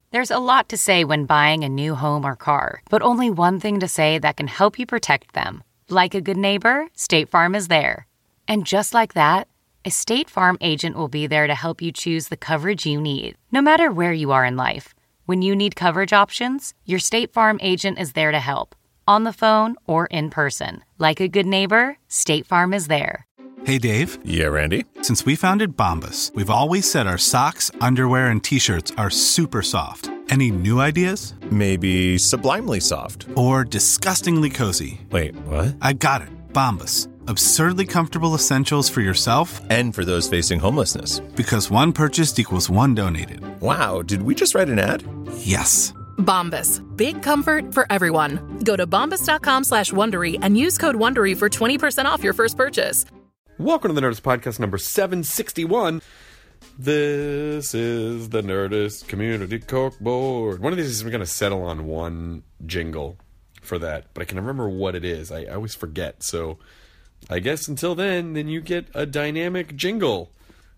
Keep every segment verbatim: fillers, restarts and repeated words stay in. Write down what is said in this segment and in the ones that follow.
There's a lot to say when buying a new home or car, but only one thing to say that can help you protect them. Like a good neighbor, State Farm is there. And just like that, a State Farm agent will be there to help you choose the coverage you need, no matter where you are in life. When you need coverage options, your State Farm agent is there to help, on the phone or in person. Like a good neighbor, State Farm is there. Hey, Dave. Yeah, Randy? Since we founded Bombas, we've always said our socks, underwear, and T-shirts are super soft. Any new ideas? Maybe sublimely soft. Or disgustingly cozy. Wait, what? I got it. Bombas. Absurdly comfortable essentials for yourself and for those facing homelessness. Because one purchased equals one donated. Wow, did we just write an ad? Yes. Bombas. Big comfort for everyone. Go to bombas.com slash Wondery and use code Wondery for twenty percent off your first purchase. Welcome to the Nerdist Podcast number seven sixty-one. This is the Nerdist Community Corkboard. One of these is we're going to settle on one jingle for that, but I can remember what it is. I, I always forget, so I guess until then, then you get a dynamic jingle.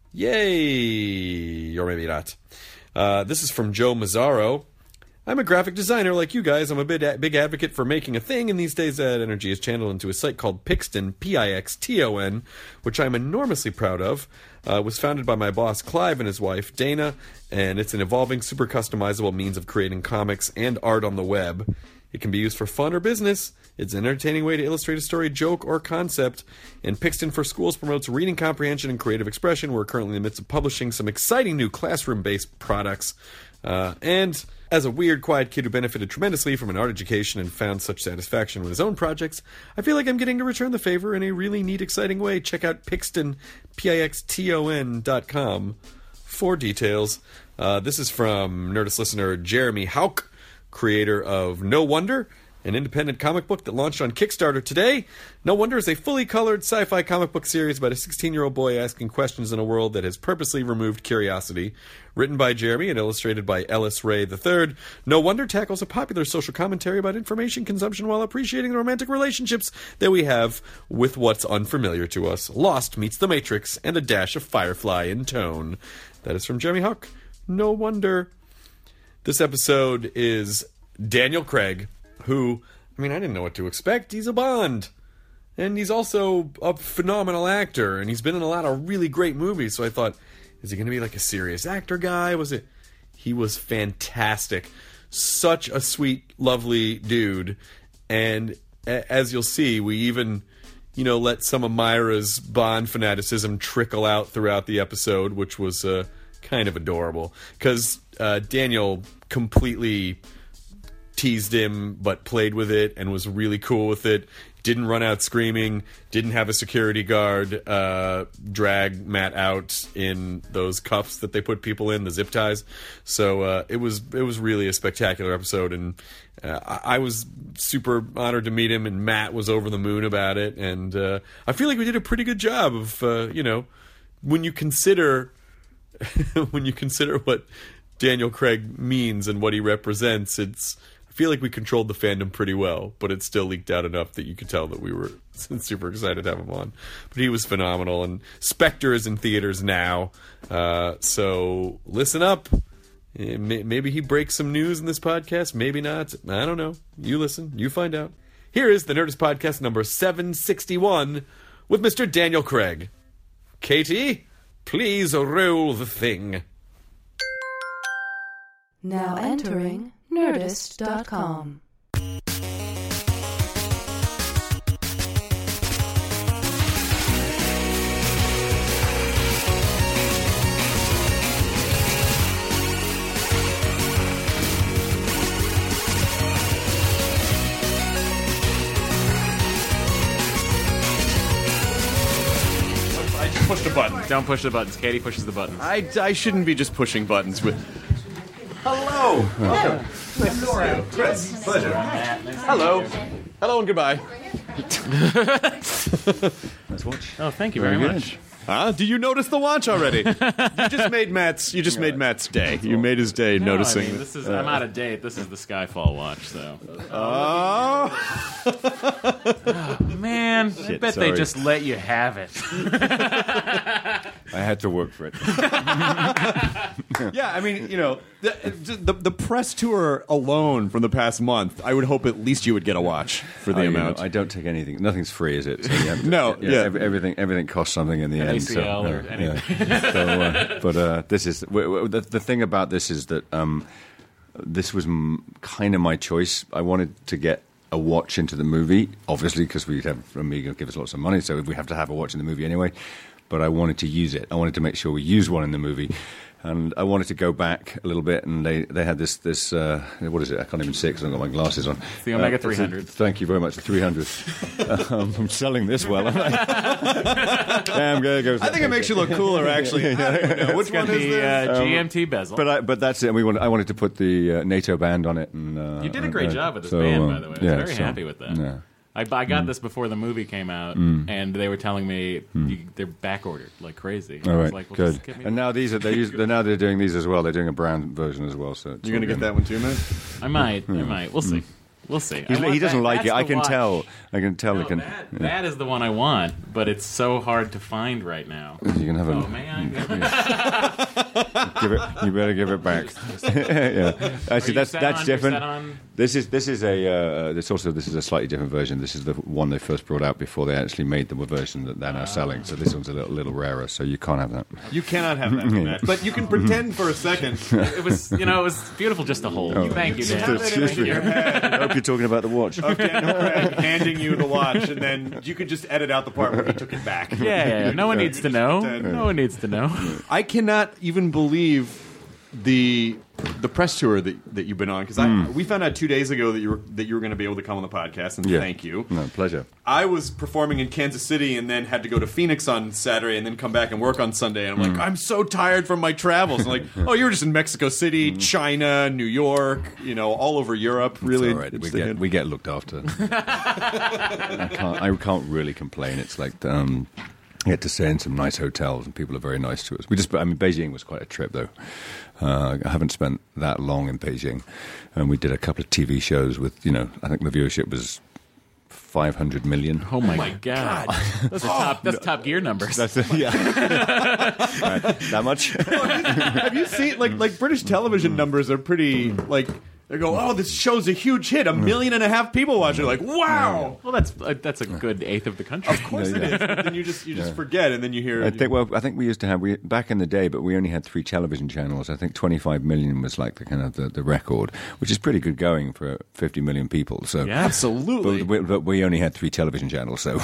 Yay! Or maybe not. Uh, this is from Joe Mazzaro. I'm a graphic designer like you guys. I'm a big, big advocate for making a thing, and these days that energy is channeled into a site called Pixton, P I X T O N, which I'm enormously proud of. Uh, it was founded by my boss, Clive, and his wife, Dana, and it's an evolving, super customizable means of creating comics and art on the web. It can be used for fun or business. It's an entertaining way to illustrate a story, joke, or concept. And Pixton for Schools promotes reading comprehension and creative expression. We're currently in the midst of publishing some exciting new classroom-based products. Uh, and as a weird, quiet kid who benefited tremendously from an art education and found such satisfaction with his own projects, I feel like I'm getting to return the favor in a really neat, exciting way. Check out Pixton, P I X T O N dot com for details. Uh, this is from Nerdist listener Jeremy Hauk, creator of No Wonder, an independent comic book that launched on Kickstarter today. No Wonder is a fully colored sci-fi comic book series about a sixteen-year-old boy asking questions in a world that has purposely removed curiosity. Written by Jeremy and illustrated by Ellis Ray the third, No Wonder tackles a popular social commentary about information consumption while appreciating the romantic relationships that we have with what's unfamiliar to us. Lost meets The Matrix and a dash of Firefly in tone. That is from Jeremy Huck. No Wonder. This episode is Daniel Craig, who, I mean, I didn't know what to expect. He's a Bond. And he's also a phenomenal actor, and he's been in a lot of really great movies, so I thought, is he going to be like a serious actor guy? Was it? He was fantastic. Such a sweet, lovely dude. And as you'll see, we even, you know, let some of Myra's Bond fanaticism trickle out throughout the episode, which was uh, kind of adorable. Because uh, Daniel completely teased him, but played with it and was really cool with it. Didn't run out screaming. Didn't have a security guard uh, drag Matt out in those cuffs that they put people in, the zip ties. So uh, it was it was really a spectacular episode, and uh, I, I was super honored to meet him, and Matt was over the moon about it. And uh, I feel like we did a pretty good job of, uh, you know, when you consider when you consider what Daniel Craig means and what he represents, it's. I feel like we controlled the fandom pretty well, but it still leaked out enough that you could tell that we were super excited to have him on. But he was phenomenal, and Spectre is in theaters now, uh, so listen up. Maybe he breaks some news in this podcast, maybe not. I don't know. You listen, you find out. Here is the Nerdist Podcast number seven sixty-one with Mister Daniel Craig. Katie, please roll the thing. Now entering Nerdist dot com. Push the buttons. Don't push the buttons. Katie pushes the buttons. I, I shouldn't be just pushing buttons with... Hello. Welcome. Nice to see you. Chris, pleasure. Hello. Hello and goodbye. Nice watch. Oh, thank you very, very much. Huh? Do you notice the watch already? you just made Matt's. You just made Matt's day. You made his day no, noticing. I mean, this is. Uh, I'm out of date. This is the Skyfall watch, so. Oh. oh man! Shit, I bet sorry. They just let you have it. I had to work for it. Yeah, I mean, you know, the, the the press tour alone from the past month, I would hope at least you would get a watch for the Oh, you amount. know, I don't take anything. Nothing's free, is it? So you have to- No, yeah. ev- everything everything costs something in the An end. A C L so, or yeah, anything. yeah. So, uh, but uh, this is w- w- the, the thing about this is that um, this was m- kind of my choice. I wanted to get a watch into the movie, obviously, because we'd have Amiga give us lots of money, so we have to have a watch in the movie anyway. But I wanted to use it. I wanted to make sure we used one in the movie. And I wanted to go back a little bit, and they, they had this, this uh, what is it? I can't even see because I've got my glasses on. It's the Omega Uh, three hundred. Thank you very much, the three hundred. um, I'm selling this well, aren't I? Damn, there goes I think it makes you look cooler, actually. I don't even know. Which It's got one is the this? uh, G M T bezel. But I, but that's it. And we wanted, I wanted to put the uh, NATO band on it. And uh, You did a great uh, job with this so, band, uh, by the way. I was yeah, very so, happy with that. Yeah. I, I got this before the movie came out, and they were telling me you, they're back ordered like crazy. All I was right, like, well, good. just give me And now these are they use, they're now they're doing these as well. They're doing a brown version as well. So it's You're going to all get that one too, man? I might, I might. We'll see. We'll see. He's, I want he doesn't that- like that's it. I the can watch. tell. I can tell. No, he can. that, yeah. that is the one I want, but it's so hard to find right now. You can have a. Oh man! I- Give it. You better give it back. yeah. Actually, you that's set that's on- you're different. set on- This is this is a. Uh, this also this is a slightly different version. This is the one they first brought out before they actually made the version that they're now selling. So this one's a little little rarer. So you can't have that. You cannot have that, Matt. But you can pretend for a second. It was, you know, it was beautiful just to hold. Oh. Thank you, Have Dan. it in your head I hope you're talking about the watch. of Daniel Craig handing you the watch, and then you could just edit out the part where he took it back. Yeah, yeah, yeah. No one needs to know. pretend. No one needs to know. I cannot even believe the the press tour that, that you've been on, because Mm. we found out two days ago that you were that you were going to be able to come on the podcast, and Yeah. thank you. No, pleasure. I was performing in Kansas City and then had to go to Phoenix on Saturday and then come back and work on Sunday. And I'm Mm. like, I'm so tired from my travels. And like, oh, you were just in Mexico City, China, New York, you know, all over Europe. Really, It's all right. We It's the- get we get looked after. I can't I can't really complain. It's like um, I get to stay in some nice hotels and people are very nice to us. We just I mean Beijing was quite a trip though. Uh, I haven't spent that long in Beijing, and we did a couple of T V shows with you know I think the viewership was five hundred million. Oh my, god. That's a top. That's Top Gear numbers. That's yeah. Right, that much. Have you seen like like British television numbers are pretty like they go, oh, this show's a huge hit, a million and a half people watch it. Like, wow. well, that's uh, that's a good eighth of the country. Of course Yeah, it yeah. is. But then you just you just forget, and then you hear. I think. Well, I think we used to have we back in the day, but we only had three television channels. I think twenty-five million was like the kind of the, the record, which is pretty good going for fifty million people. So Yeah. absolutely. But we, but we only had three television channels, so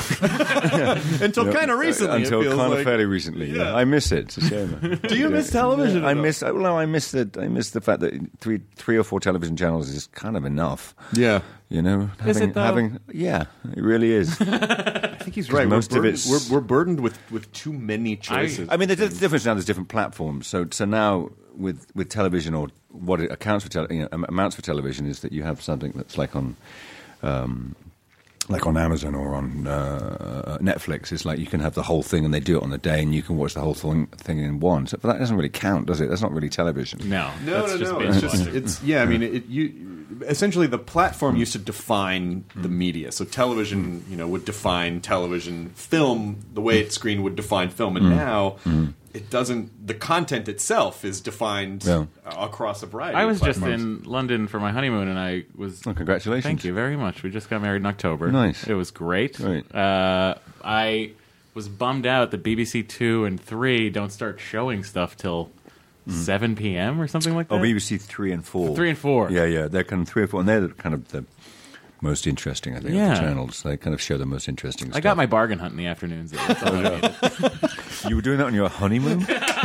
Until kind of recently, until it feels kind like. of fairly recently. Yeah. Yeah. I miss it. It's a shame. Do you miss television? I at all? miss. Well, no, I miss the. I miss the fact that three, three or four television channels is kind of enough. Yeah. You know, Is having, it, though? having yeah, it really is. I think he's right. most we're of burdened, it's- we're, we're burdened with, with too many choices. I mean, the di- difference now. There's different platforms. So, so now with with television, or what it accounts for, tele, you know, am- amounts for television, is that you have something that's like on, um, like on Amazon or on uh, Netflix. It's like you can have the whole thing, and they do it on the day, and you can watch the whole thing, thing in one. So, but that doesn't really count, does it? That's not really television. No, no, that's no, just no. binge It's just watching. it's yeah. I mean, it, you essentially the platform used to define the media. So television, you know, would define television. Film, the way it's screened, would define film, and now. It doesn't. The content itself is defined Yeah. uh, across a variety. I of was just platforms. in London for my honeymoon, and I was. Oh, congratulations! Thank you very much. We just got married in October. Nice. It was great. Great. Uh, I was bummed out that B B C Two and Three don't start showing stuff till seven p.m. or something like that. Oh, B B C three and four. Three and four. Yeah, yeah. They're kind of three or four, and they're the kind of the most interesting, I think, Yeah. of the channels. They kind of show the most interesting I stuff. got my bargain hunt in the afternoons. Though. That's all I needed. You were doing that on your honeymoon?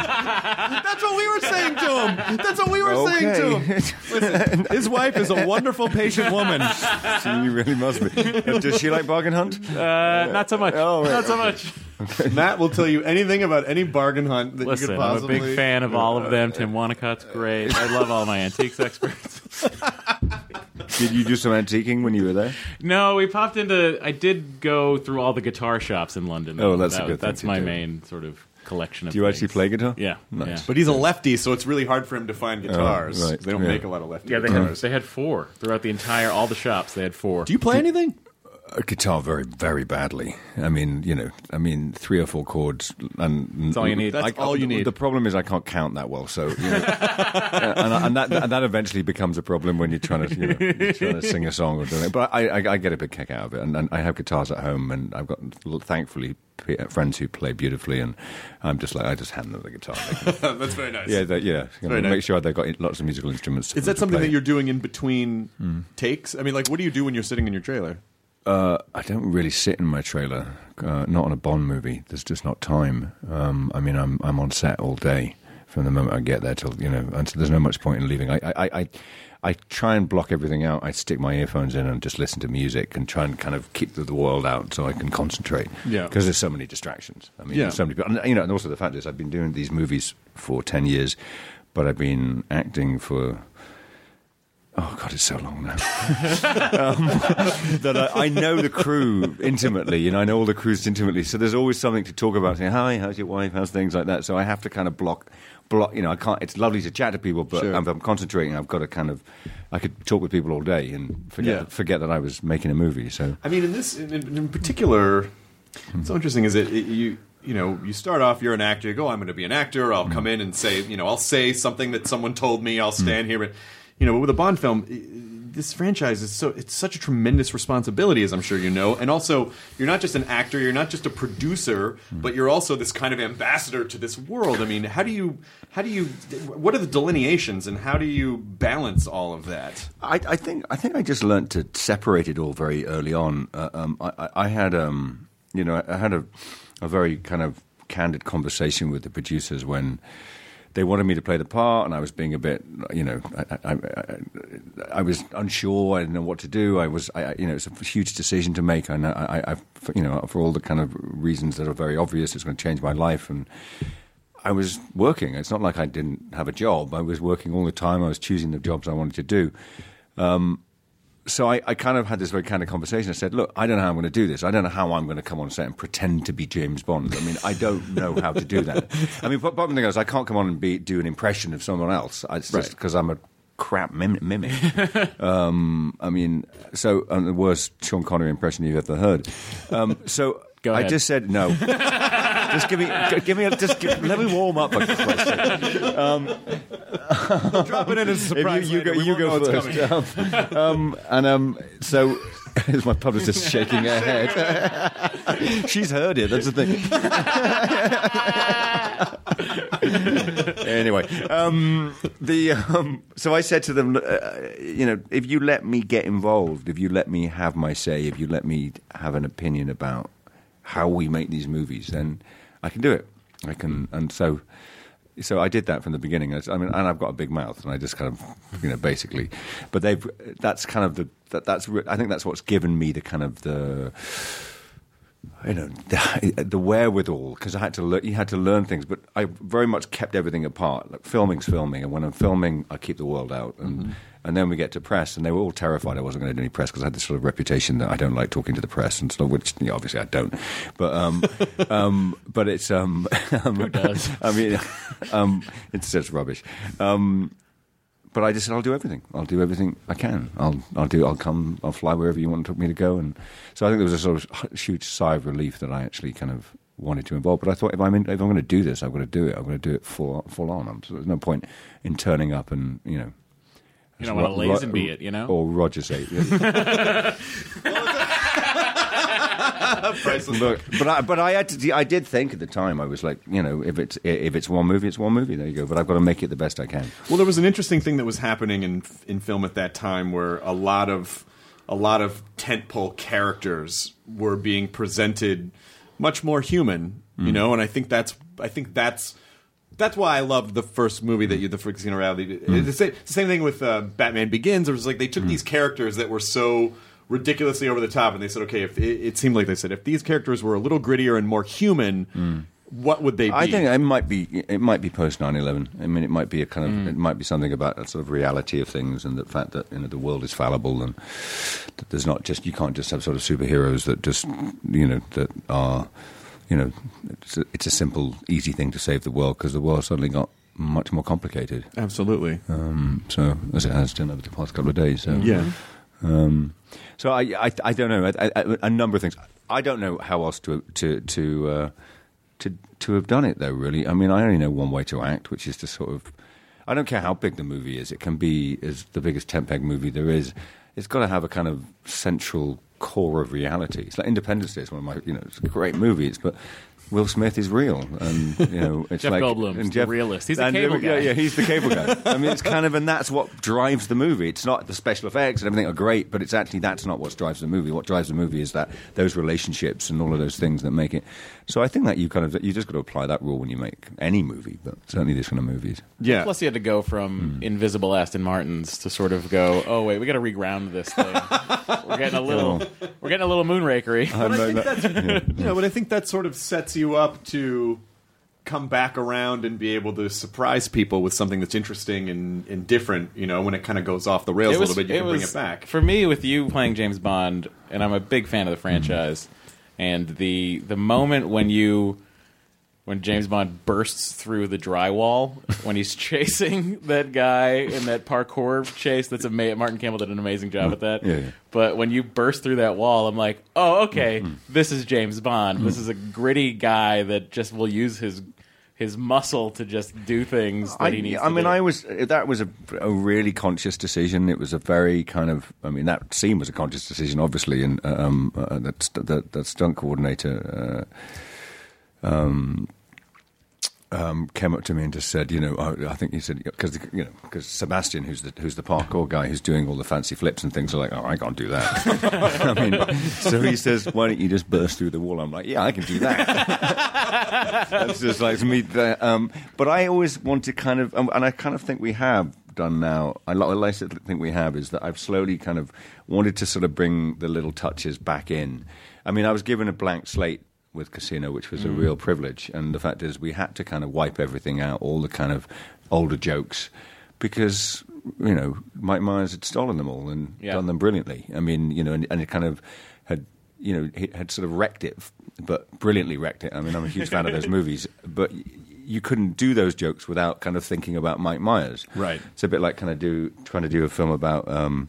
That's what we were saying to him. That's what we were saying to him. Okay. Listen, his wife is a wonderful, patient woman. She really must be. Uh, Does she like bargain hunt? Uh, not so much. Oh, right, not so much. Matt will tell you anything about any bargain hunt that Listen, you could I'm a possibly. big fan of all of them. Tim Wanicott's great. I love all my antiques experts. Did you do some antiquing when you were there? No, we popped into. I did go through all the guitar shops in London. Oh, that's a That- good thing That's to my do. main sort of collection of. Do you actually things. play guitar? Yeah, Nice. yeah. But he's a lefty, so it's really hard for him to find guitars. Oh, right. They don't Yeah. make a lot of lefty Yeah, they had, guitars. they had four throughout the entire all the shops. They had four. Do you play anything? A guitar very, very badly. I mean, you know, I mean, three or four chords, and that's all you need. That's I, all you need. The problem is I can't count that well, so you know, and, and that and that eventually becomes a problem when you're trying to, you know, you're trying to sing a song or something. But I, I, I get a big kick out of it, and, and I have guitars at home, and I've got thankfully friends who play beautifully, and I'm just like I just hand them the guitar. That's very nice. Yeah, they, yeah. You know, Very make nice. sure they've got lots of musical instruments. Is to that something play. that you're doing in between Mm. takes? I mean, like, what do you do when you're sitting in your trailer? Uh, I don't really sit in my trailer, uh, not on a Bond movie. There's just not time. Um, I mean, I'm I'm on set all day from the moment I get there till, you know, and so there's no much point in leaving. I, I, I, I try and block everything out. I stick my earphones in and just listen to music and try and kind of keep the, the world out so I can concentrate. Yeah. Because there's so many distractions. I mean, Yeah. there's so many people. And, you know, and also the fact is I've been doing these movies for ten years, but I've been acting for... Oh, God, it's so long now. um, that I, I know the crew intimately, you know, I know all the crews intimately, so there's always something to talk about, saying, hi, how's your wife, how's things like that, so I have to kind of block, block. You know, I can't, it's lovely to chat to people, but Sure. if I'm concentrating, I've got to kind of, I could talk with people all day and forget, Yeah. forget that I was making a movie, so. I mean, in this, in, in particular, what's so interesting is it, it you... You know, you start off, you're an actor, you go, I'm going to be an actor, I'll come in and say, you know, I'll say something that someone told me, I'll stand here. But, you know, with a Bond film, i- this franchise is so, it's such a tremendous responsibility, as I'm sure you know. And also, you're not just an actor, you're not just a producer, but you're also this kind of ambassador to this world. I mean, how do you, how do you, what are the delineations and how do you balance all of that? I, I think I think I just learnt to separate it all very early on. Uh, um, I, I- I had, um, you know, I had a, a very kind of candid conversation with the producers when they wanted me to play the part, and I was being a bit, you know, I, I, I, I was unsure. I didn't know what to do. I was, I, you know, it's a huge decision to make. I, know, I, I, you know, for all the kind of reasons that are very obvious, it's going to change my life. And I was working. It's not like I didn't have a job. I was working all the time. I was choosing the jobs I wanted to do. Um, So I, I kind of had this very kind of conversation. I said, look, I don't know how I'm going to do this. I don't know how I'm going to come on set and pretend to be James Bond. I mean, I don't know how to do that. I mean, but bottom thing is, I can't come on and be, do an impression of someone else. It's just because I'm a crap mim- mimic. um, I mean, so um, the worst Sean Connery impression you've ever heard. Um, so Go I ahead. just said no. Just give me, give me, a, just give, let me warm up. For Christ's sake. Um, Drop it in as a if surprise. you, you go, later. We you won't go know it's coming. first. Um, um, and um, so, is my publicist shaking her head? She's heard it. That's the thing. Anyway, um, the um, so I said to them, uh, you know, if you let me get involved, if you let me have my say, if you let me have an opinion about how we make these movies, then I can do it. I can, and so. So I did that from the beginning. I mean, and I've got a big mouth, and I just kind of, you know, basically. But they've. That's kind of the. That, that's. I think that's what's given me the kind of the. You know, the, the wherewithal, because I had to. learn You had to learn things, but I very much kept everything apart. Like filming's filming, and when I'm filming, I keep the world out, and mm-hmm. and then we get to press, and they were all terrified I wasn't going to do any press because I had this sort of reputation that I don't like talking to the press, and so which you know, obviously I don't. But um, um, but it's um, Who does? I mean, um, it's just rubbish. Um, but I just said I'll do everything. I'll do everything I can. I'll I'll do. I'll come. I'll fly wherever you want me to go. And so I think there was a sort of huge sigh of relief that I actually kind of wanted to involve. But I thought if I'm in, if I'm going to do this, I'm going to do it. I'm going to do it full full on. I'm, so there's no point in turning up and you know. You don't want to lazenby it, you know. Or Roger say. Look, but I, but I had to. I did think at the time. I was like, you know, if it's if it's one movie, it's one movie. There you go. But I've got to make it the best I can. Well, there was an interesting thing that was happening in in film at that time, where a lot of a lot of tentpole characters were being presented much more human, you Mm. know. And I think that's I think that's. That's why I loved the first movie that you, the Casino Royale. Mm. It's the same, it's the same thing with uh, Batman Begins. It was like they took Mm. these characters that were so ridiculously over the top, and they said, okay, if it, it seemed like they said, if these characters were a little grittier and more human, Mm. what would they be? I think it might be it might be post nine eleven. I mean, it might be a kind of it might be something about a sort of reality of things and the fact that you know the world is fallible and that there's not just you can't just have sort of superheroes that just you know that are you know it's a, it's a simple easy thing to save the world because the world suddenly got much more complicated. Absolutely. Um, so as it has done over the past couple of days. So. Yeah. Um, so I, I, I don't know. I, I, a number of things. I don't know how else to to to uh, to to have done it though. Really, I mean, I only know one way to act, which is to sort of. I don't care how big the movie is. It can be as the biggest tent peg movie there is. It's got to have a kind of central core of reality. It's like Independence Day is one of my, you know, it's a great movie. It's but. Will Smith is real, and you know it's Jeff like Goldblum's and the Jeff, realist. He's a and, cable uh, guy. Yeah, yeah, he's the cable guy. I mean, it's kind of, and that's what drives the movie. It's not the special effects and everything are great, but it's actually that's not what drives the movie. What drives the movie is that those relationships and all of those things that make it. So I think that you kind of you just got to apply that rule when you make any movie, but certainly this kind of movies. Yeah. Plus, you had to go from Mm. invisible Aston Martins to sort of go, oh wait, we got to reground this thing. We're getting a little, we're getting a little moonrakery. But I think that's, you know, but I think that sort of sets you up to come back around and be able to surprise people with something that's interesting and, and different. You know, when it kind of goes off the rails It was- a little bit, you it can bring was- it back. For me, with you playing James Bond, and I'm a big fan of the franchise, and the the moment when you when James Bond bursts through the drywall when he's chasing that guy in that parkour chase, that's amazing. Martin Campbell did an amazing job at that. Yeah, yeah. But when you burst through that wall, I'm like, oh, okay, this is James Bond. This is a gritty guy that just will use his his muscle to just do things that I, he needs I to mean, do. I was that was a, a really conscious decision. It was a very kind of, I mean, that scene was a conscious decision, obviously, and um, uh, that, that that stunt coordinator. Uh, um, Um, came up to me and just said, you know, I, I think he said because you know because Sebastian, who's the who's the parkour guy, who's doing all the fancy flips and things, are like, oh, I can't do that. I mean, so he says, why don't you just burst through the wall? I'm like, yeah, I can do that. That's just like to me. That, um, but I always want to kind of, um, and I kind of think we have done now. I like to think we have is that I've slowly kind of wanted to sort of bring the little touches back in. I mean, I was given a blank slate with Casino, which was a Mm. real privilege. And the fact is we had to kind of wipe everything out, all the kind of older jokes, because, you know, Mike Myers had stolen them all and Yeah. done them brilliantly. I mean, you know, and, and it kind of had, you know, he had sort of wrecked it, but brilliantly wrecked it. I mean, I'm a huge fan of those movies, but y- you couldn't do those jokes without kind of thinking about Mike Myers. Right. It's a bit like kind of do trying to do a film about... Um,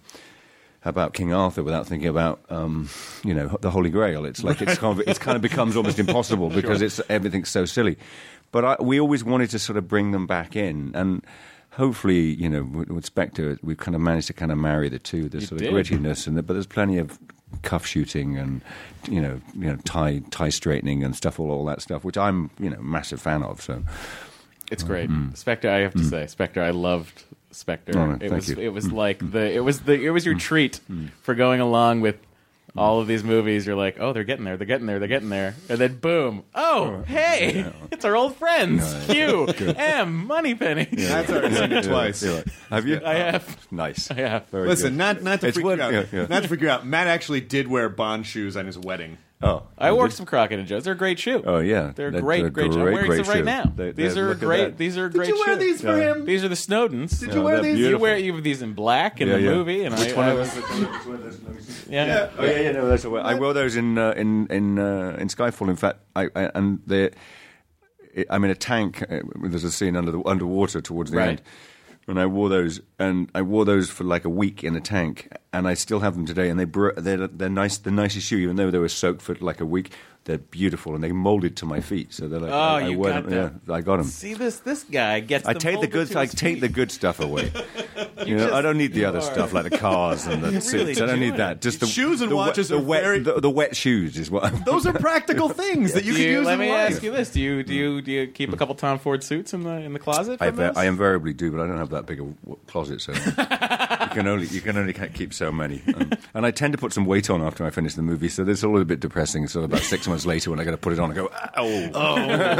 about King Arthur without thinking about, um, you know, the Holy Grail. It's like it's kind of, it's kind of becomes almost impossible because Sure. it's everything's so silly. But I, we always wanted to sort of bring them back in, and hopefully, you know, with, with Spectre, we've kind of managed to kind of marry the two, the You sort did. of grittiness, and the, but there's plenty of cuff shooting and you know, you know, tie tie straightening and stuff, all all that stuff, which I'm you know massive fan of. So It's great. Mm. Spectre, I have to say, Spectre, I loved Spectre. Oh, it thank was you. it was Mm. like the it was the it was your treat for going along with all of these movies. You're like, oh, they're getting there, they're getting there, they're getting there, and then boom, oh, hey, it's our old friends, Q, M, Moneypenny. That's already seen it twice. Yeah, yeah. Have you? I have. Nice. I have. Very Listen, good. not not to It's freak what- you out. yeah, yeah. Not to freak you out. Matt actually did wear Bond shoes on his wedding. Oh, I you wore did? some Crockett and Joe's. They're a great shoe. Oh yeah, They're They're- great, they're great. shoe. I'm wearing great some right shoes. now. They- these they- are look at great. that. These are Did great. you wear shoes. these for Yeah. him? These are the Snowdens. Did you wear they're these? You beautiful. wear you have these in black in Yeah, the yeah. movie, and Which I, one I of was, those? yeah. Yeah. Oh yeah, yeah, no, that's what I wore those in uh, in in uh, in Skyfall. In fact, I, I and they, I'm in a tank. Uh, there's a scene under the underwater towards the Right. end, and I wore those, and I wore those for like a week in a tank, and I still have them today. And they br- they're they're nice, the nicest shoe, even though they were soaked for like a week. They're beautiful, and they molded to my feet, so they're like. Oh, I, I you wear got them. them. Yeah, I got them. See this this guy gets. I them take the molded good. to I his take feet. the good stuff away. you know, just- I don't need the other you are- stuff like the cars and the You're suits. really I don't need doing that. it. Just the Shoes and the wet- watches the are wet, very- the, the wet shoes is what. I'm Those are practical things that you Do can use let in me life. ask you this: Do you do you do you keep a couple Tom Ford suits in the in the closet? I, from this? I invariably do, but I don't have that big a w- closet, so you can only you can only ca- keep so many. Um, and I tend to put some weight on after I finish the movie, so it's all a bit depressing. So about six months later, when I got to put it on, I go, oh,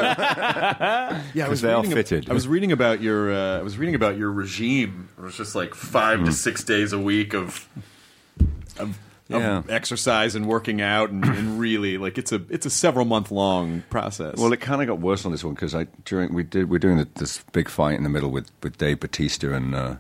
Yeah, I was they are reading ab- fitted. I was reading about your. Uh, I was reading about your regime. It was just like five Hmm. to six days a week of of, Yeah. of exercise and working out, and, and really like it's a it's a several month long process. Well, it kind of got worse on this one because I during we did we're doing this big fight in the middle with, with Dave Bautista and uh,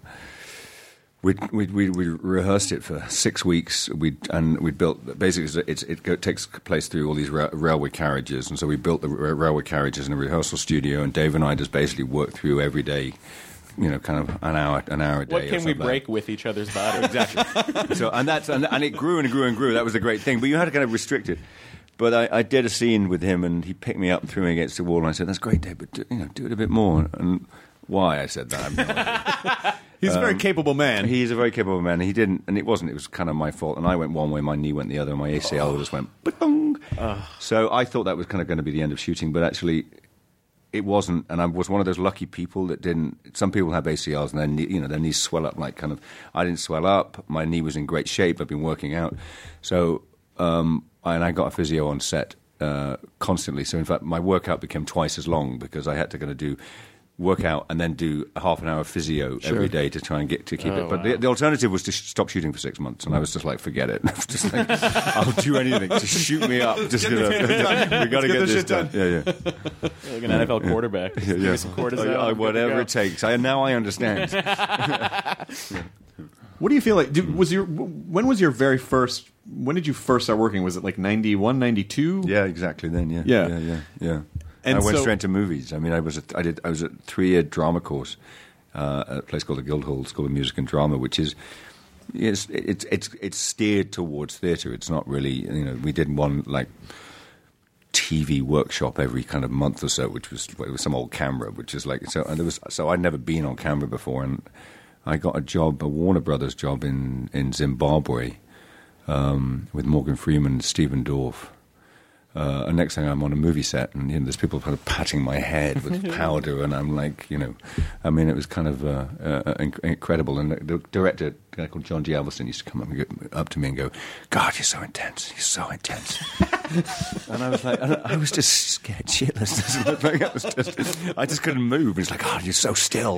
we we we we rehearsed it for six weeks. We and we built basically it's, it go, takes place through all these ra- railway carriages, and so we built the ra- railway carriages in a rehearsal studio. And Dave and I just basically worked through every day, you know, kind of an hour, an hour a day. What or can we something. break with each other's body? Exactly. So and that's and, and it grew and grew and grew. That was the great thing. But you had to kind of restrict it. But I, I did a scene with him, and he picked me up and threw me against the wall, and I said, "That's great, Dave, but do, you know, do it a bit more." And why I said that, I have no idea. He's a very capable man. He is a very capable man. He didn't, and it wasn't. It was kind of my fault. And I went one way, my knee went the other, and my A C L oh. just went. Ba-dong. Oh. So I thought that was kind of going to be the end of shooting, but actually, it wasn't. And I was one of those lucky people that didn't. Some people have A C Ls, and then you know their knees swell up like kind of. I didn't swell up. My knee was in great shape. I've been working out, so um, and I got a physio on set uh, constantly. So in fact, my workout became twice as long because I had to kind of do. Work out and then do a half an hour of physio sure. every day to try and get to keep oh, it. But wow. the, the alternative was to sh- stop shooting for six months, and I was just like, forget it. I was just like, I'll do anything. Just shoot me up. Just gonna, we got to get, get this done. done. Yeah, yeah. Like an N F L quarterback. Yeah, Give yeah. me some cortisone. Uh, whatever it takes. I, now I understand. What do you feel like? Did, was your when was your very first? When did you first start working? Was it like ninety-one, ninety-two? Yeah, exactly. Then, yeah, yeah, yeah, yeah. yeah. And I went so, straight into movies. I mean, I was a, I did I was a three year drama course uh, at a place called the Guildhall School of Music and Drama, which is it's it's it's it's steered towards theatre. It's not really you know we did one like T V workshop every kind of month or so, which was it was some old camera, which is like so. And there was so I'd never been on camera before, and I got a job, a Warner Brothers job in in Zimbabwe um, with Morgan Freeman and Stephen Dorff. Uh, and next thing I'm on a movie set, and you know, there's people kind of patting my head with powder, and I'm like, you know, I mean, it was kind of uh, uh, inc- incredible. And the, the director, a guy called John G. Alverson, used to come up, and go, up to me and go, "God, you're so intense. You're so intense." And I was like, I, I was just scared shitless. I, was just, I just couldn't move. It's like, "God, you're so still."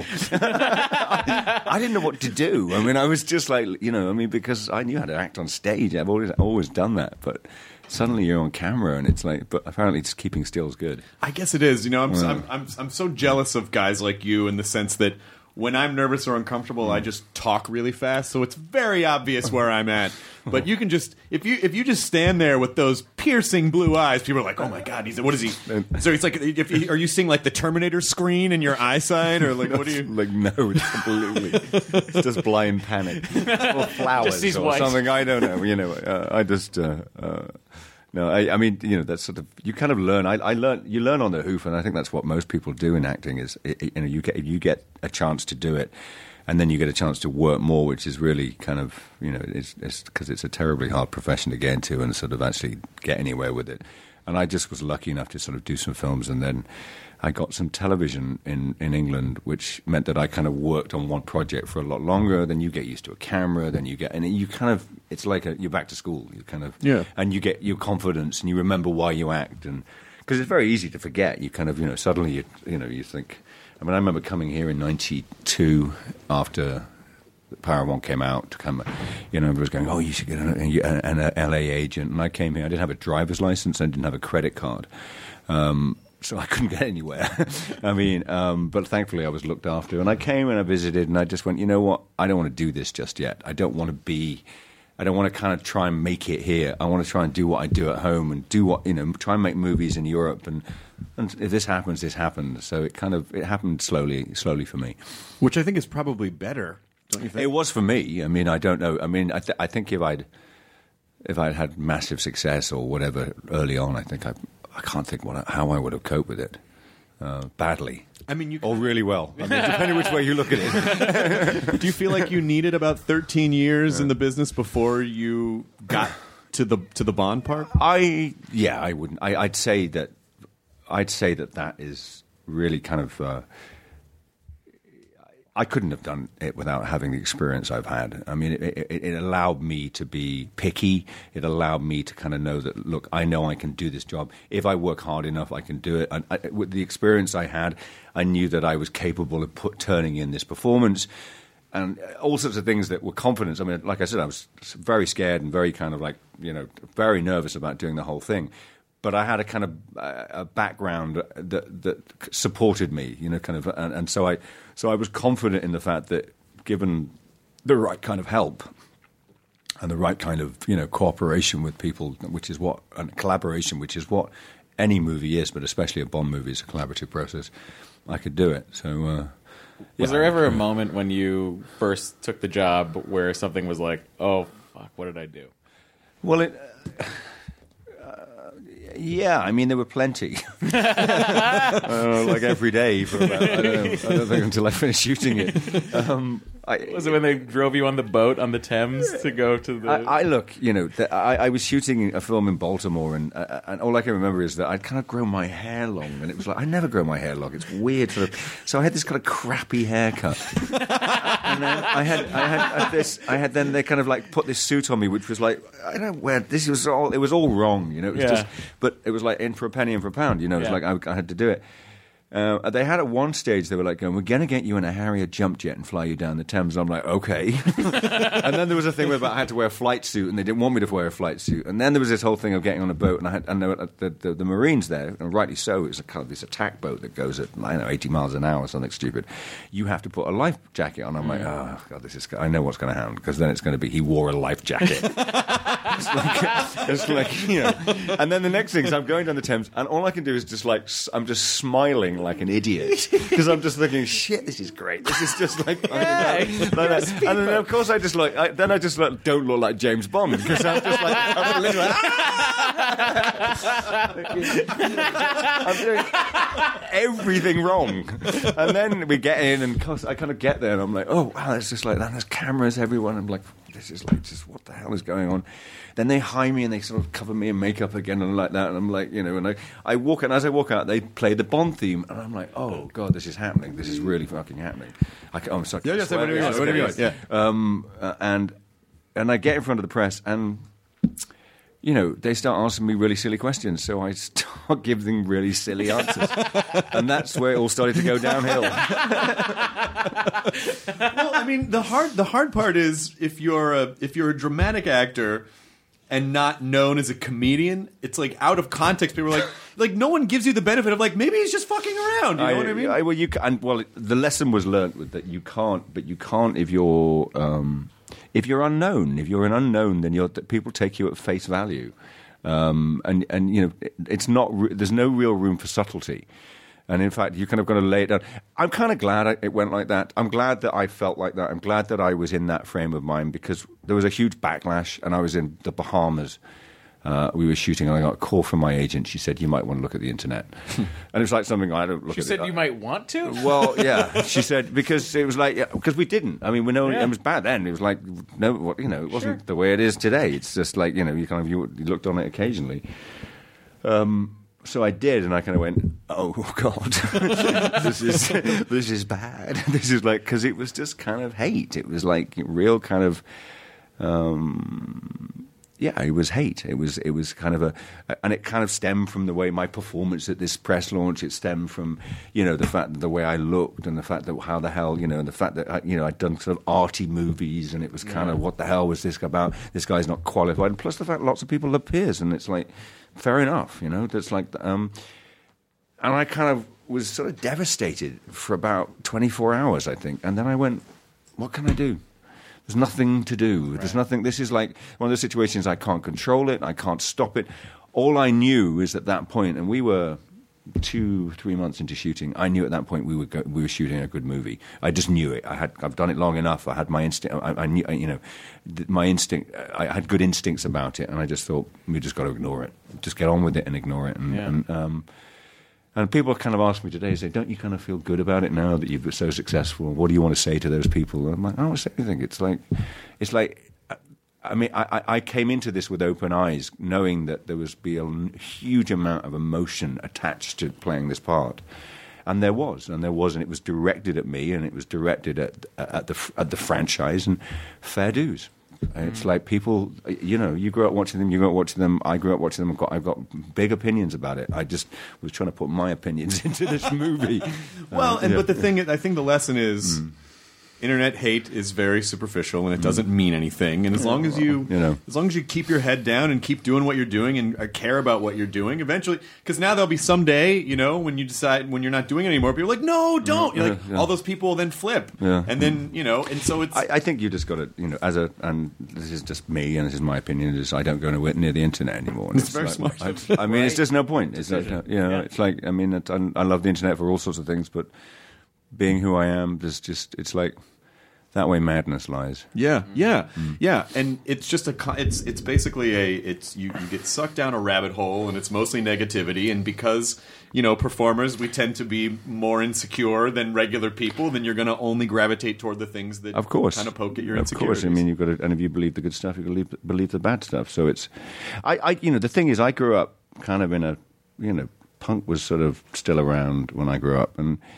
I, I didn't know what to do. I mean, I was just like, you know, I mean, because I knew how to act on stage. I've always always done that, but. Suddenly you're on camera, and it's like, but apparently just keeping still is good. I guess it is. You know, I'm, Yeah. I'm, I'm, I'm so jealous of guys like you in the sense that when I'm nervous or uncomfortable, I just talk really fast, so it's very obvious where I'm at. But you can just, if you if you just stand there with those piercing blue eyes, people are like, "Oh my God, he's what is he?" So it's like, if he, are you seeing like the Terminator screen in your eyesight, or like what do you? Like no, it's completely, it's just blind panic or flowers Just or white. something. I don't know. You know, uh, I just. Uh, uh, No, I, I mean, you know, that's sort of you kind of learn. I, I learn, you learn on the hoof, and I think that's what most people do in acting. Is it, you know, you get you get a chance to do it, and then you get a chance to work more, which is really kind of you know, it's because it's, it's a terribly hard profession to get into and sort of actually get anywhere with it. And I just was lucky enough to sort of do some films, and then I got some television in, in England, which meant that I kind of worked on one project for a lot longer. Then you get used to a camera, then you get, and you kind of, it's like a, you're back to school. You kind of, yeah. And you get your confidence, and you remember why you act, and because it's very easy to forget. You kind of, you know, suddenly you, you know, you think. I mean, I remember coming here in ninety-two after Power One came out to come, you know, everybody was going, "Oh, you should get an, an, an L A agent." And I came here. I didn't have a driver's license. I didn't have a credit card. Um, So I couldn't get anywhere. I mean, um, but thankfully I was looked after. And I came and I visited, and I just went, you know what? I don't want to do this just yet. I don't want to be, I don't want to kind of try and make it here. I want to try and do what I do at home and do what, you know, try and make movies in Europe. And, and if this happens, this happens. So it kind of, it happened slowly, slowly for me. Which I think is probably better, don't you think? It was for me. I mean, I don't know. I mean, I, th- I think if I'd, if I'd had massive success or whatever early on, I think I I can't think what, how I would have coped with it. Uh, badly. I mean, you or really well. I mean, depending which way you look at it. Do you feel like you needed about thirteen years in the business before you got to the to the Bond part? I yeah, I wouldn't. I, I'd say that. I'd say that that is really kind of. Uh, I couldn't have done it without having the experience I've had. I mean, it, it, it allowed me to be picky. It allowed me to kind of know that, look, I know I can do this job. If I work hard enough, I can do it. And I, with the experience I had, I knew that I was capable of put, turning in this performance and all sorts of things that were confidence. I mean, like I said, I was very scared and very kind of like, you know, very nervous about doing the whole thing. But I had a kind of uh, a background that that supported me, you know, kind of, and, and so I so I was confident in the fact that given the right kind of help and the right kind of, you know, cooperation with people, which is what and collaboration, which is what any movie is, but especially a Bond movie is a collaborative process. I could do it. So uh, Was Yeah, there ever I- a moment when you first took the job where something was like, oh, fuck, what did I do? Well, it. Uh, yeah, I mean, there were plenty. uh, like every day for about, I don't know, I don't think until I finished shooting it. Um, I, Was it when they drove you on the boat on the Thames to go to the... I, I look, you know, the, I, I was shooting a film in Baltimore, and uh, and all I can remember is that I'd kind of grown my hair long, and it was like I never grow my hair long. It's weird, sort of. So I had this kind of crappy haircut, and then I had I had, I had this. I had then they kind of like put this suit on me, which was like I don't wear this was all. It was all wrong, you know. It was Yeah. just, but it was like in for a penny, in for a pound, you know. It was Yeah. like I, I had to do it. Uh, they had at one stage, they were like, going, we're going to get you in a Harrier jump jet and fly you down the Thames. And I'm like, okay. And then there was a thing where I had to wear a flight suit, and they didn't want me to wear a flight suit. And then there was this whole thing of getting on a boat, and I had, and the, the, the, the Marines there, and rightly so, it's a kind of this attack boat that goes at, I don't know, eighty miles an hour or something stupid. You have to put a life jacket on. I'm like, oh, God, this is, I know what's going to happen, because then it's going to be, he wore a life jacket. It's like, it's like, you know. And then the next thing is I'm going down the Thames, and all I can do is just like, s- I'm just smiling like an idiot. Because I'm just thinking, shit, this is great. This is just like, like that. And then of course I just like, I, then I just like, don't look like James Bond, because I'm just like, I'm literally like, I'm doing everything wrong. And then we get in, and cause I kind of get there, and I'm like, oh wow, it's just like that. There's cameras everywhere. And I'm like, this is like, just what the hell is going on? Then they hide me and they sort of cover me in makeup again and like that. And I'm like, you know, and I, I walk, and as I walk out, they play the Bond theme. And I'm like, oh, God, this is happening. This is really fucking happening. I can, oh, I'm sorry. Yeah, yeah, say whatever you want, whatever you want, yeah. Um, uh, and, and I get in front of the press, and, you know, they start asking me really silly questions. So I start giving really silly answers. And that's where it all started to go downhill. Well, I mean, the hard the hard part is if you're a if you're a dramatic actor and not known as a comedian, it's like out of context. People are like, like no one gives you the benefit of like maybe he's just fucking around. You know what I mean? I, well, you can, well, the lesson was learnt with that you can't, but you can't if you're um, if you're unknown. If you're an unknown, then you're, people take you at face value, um, and and you know it, it's not. There's no real room for subtlety. And in fact, you kind of got to lay it down. I'm kind of glad I, it went like that. I'm glad that I felt like that. I'm glad that I was in that frame of mind, because there was a huge backlash, and I was in the Bahamas. Uh, we were shooting, and I got a call from my agent. She said, you might want to look at the internet. And it was like something I don't look She at. said it. you might want to? Well, yeah. She said, because it was like, because we didn't. I mean, we know Yeah. it was bad then. It was like, no, what, you know, it wasn't Sure. the way it is today. It's just like, you know, you kind of, you, you looked on it occasionally. Um, So I did, and I kind of went, "Oh God, this is this is bad. This is like," because it was just kind of hate. It was like real kind of, um, yeah, it was hate. It was it was kind of a, and it kind of stemmed from the way my performance at this press launch. It stemmed from, you know, the fact that the way I looked, and the fact that how the hell, you know, and the fact that I, you know I'd done sort of arty movies, and it was kind of what the hell was this about? This guy's not qualified. And plus the fact lots of people love Piers, and it's like. Fair enough, you know. That's like, um, and I kind of was sort of devastated for about twenty-four hours, I think, and then I went, "What can I do? There's nothing to do. Right. There's nothing. This is like one of those situations I can't control it. I can't stop it. All I knew is at that point, and we were two, three months into shooting. I knew at that point we were go, we were shooting a good movie. I just knew it. I had I've done it long enough. I had my instinct. I, I knew, you know, my instinct. I had good instincts about it, and I just thought we just got to ignore it. Just get on with it and ignore it. And yeah. and, um, and people kind of ask me today, say, "Don't you kind of feel good about it now that you've been so successful? What do you want to say to those people?" And I'm like, "I don't want to say anything. It's like, it's like." I mean, I, I came into this with open eyes, knowing that there was be a huge amount of emotion attached to playing this part, and there was, and there was, and it was directed at me, and it was directed at at the at the franchise, and fair dues. Mm. It's like people, you know, you grew up watching them, you grew up watching them, I grew up watching them. I've got, I've got big opinions about it. I just was trying to put my opinions into this movie. Well, uh, and yeah. but the thing, I think the lesson is. Mm. Internet hate is very superficial, and it doesn't mean anything. And as long as you, you know. as long as you keep your head down and keep doing what you're doing and uh, care about what you're doing, eventually, because now there'll be some day, you know, when you decide when you're not doing it anymore, people are like, no, don't. You're like, yeah, yeah. all those people will then flip, Yeah. and then you know, and so it's. I, I think you just got to, you know, as a, and this is just me, and this is my opinion. Is I don't go nowhere near the internet anymore. And It's very like, smart. I, I mean, it's just no point. It's like, you know, Yeah. it's like, I mean, it, I, I love the internet for all sorts of things, but being who I am. There's just it's like that way madness lies. Yeah, yeah, mm. yeah, and it's just a it's it's basically a it's you, you get sucked down a rabbit hole, and it's mostly negativity. And because you know performers, we tend to be more insecure than regular people, then you're going to only gravitate toward the things that of course kind of poke at your of insecurities. Of course, I mean you've got to, and if you believe the good stuff, you got to believe the bad stuff. So it's, I, I you know the thing is, I grew up kind of in a you know punk was sort of still around when I grew up, and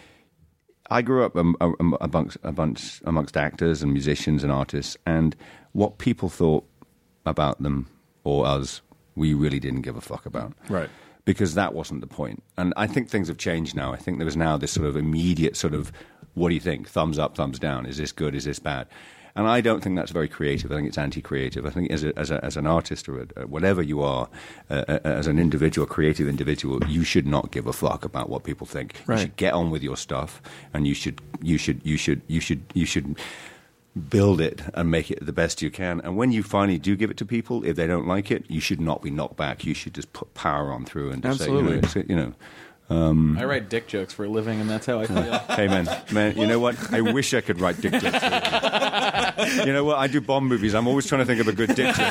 I grew up um, um, amongst, amongst, amongst actors and musicians and artists, and what people thought about them or us, we really didn't give a fuck about. Right. Because that wasn't the point. And I think things have changed now. I think there is now this sort of immediate sort of, what do you think? Thumbs up, thumbs down. Is this good? Is this bad? And I don't think that's very creative. I think it's anti-creative. I think as a, as, a, as an artist or a, whatever you are, uh, as an individual, creative individual, you should not give a fuck about what people think. Right. You should get on with your stuff, and you should you should you should you should you should build it and make it the best you can. And when you finally do give it to people, if they don't like it, you should not be knocked back. You should just put power on through and just Absolutely. say, you know, you know Um, I write dick jokes for a living, and that's how I feel. Hey, man, man, you know what? I wish I could write dick jokes. For a living. You know what? I do Bond movies. I'm always trying to think of a good dick joke.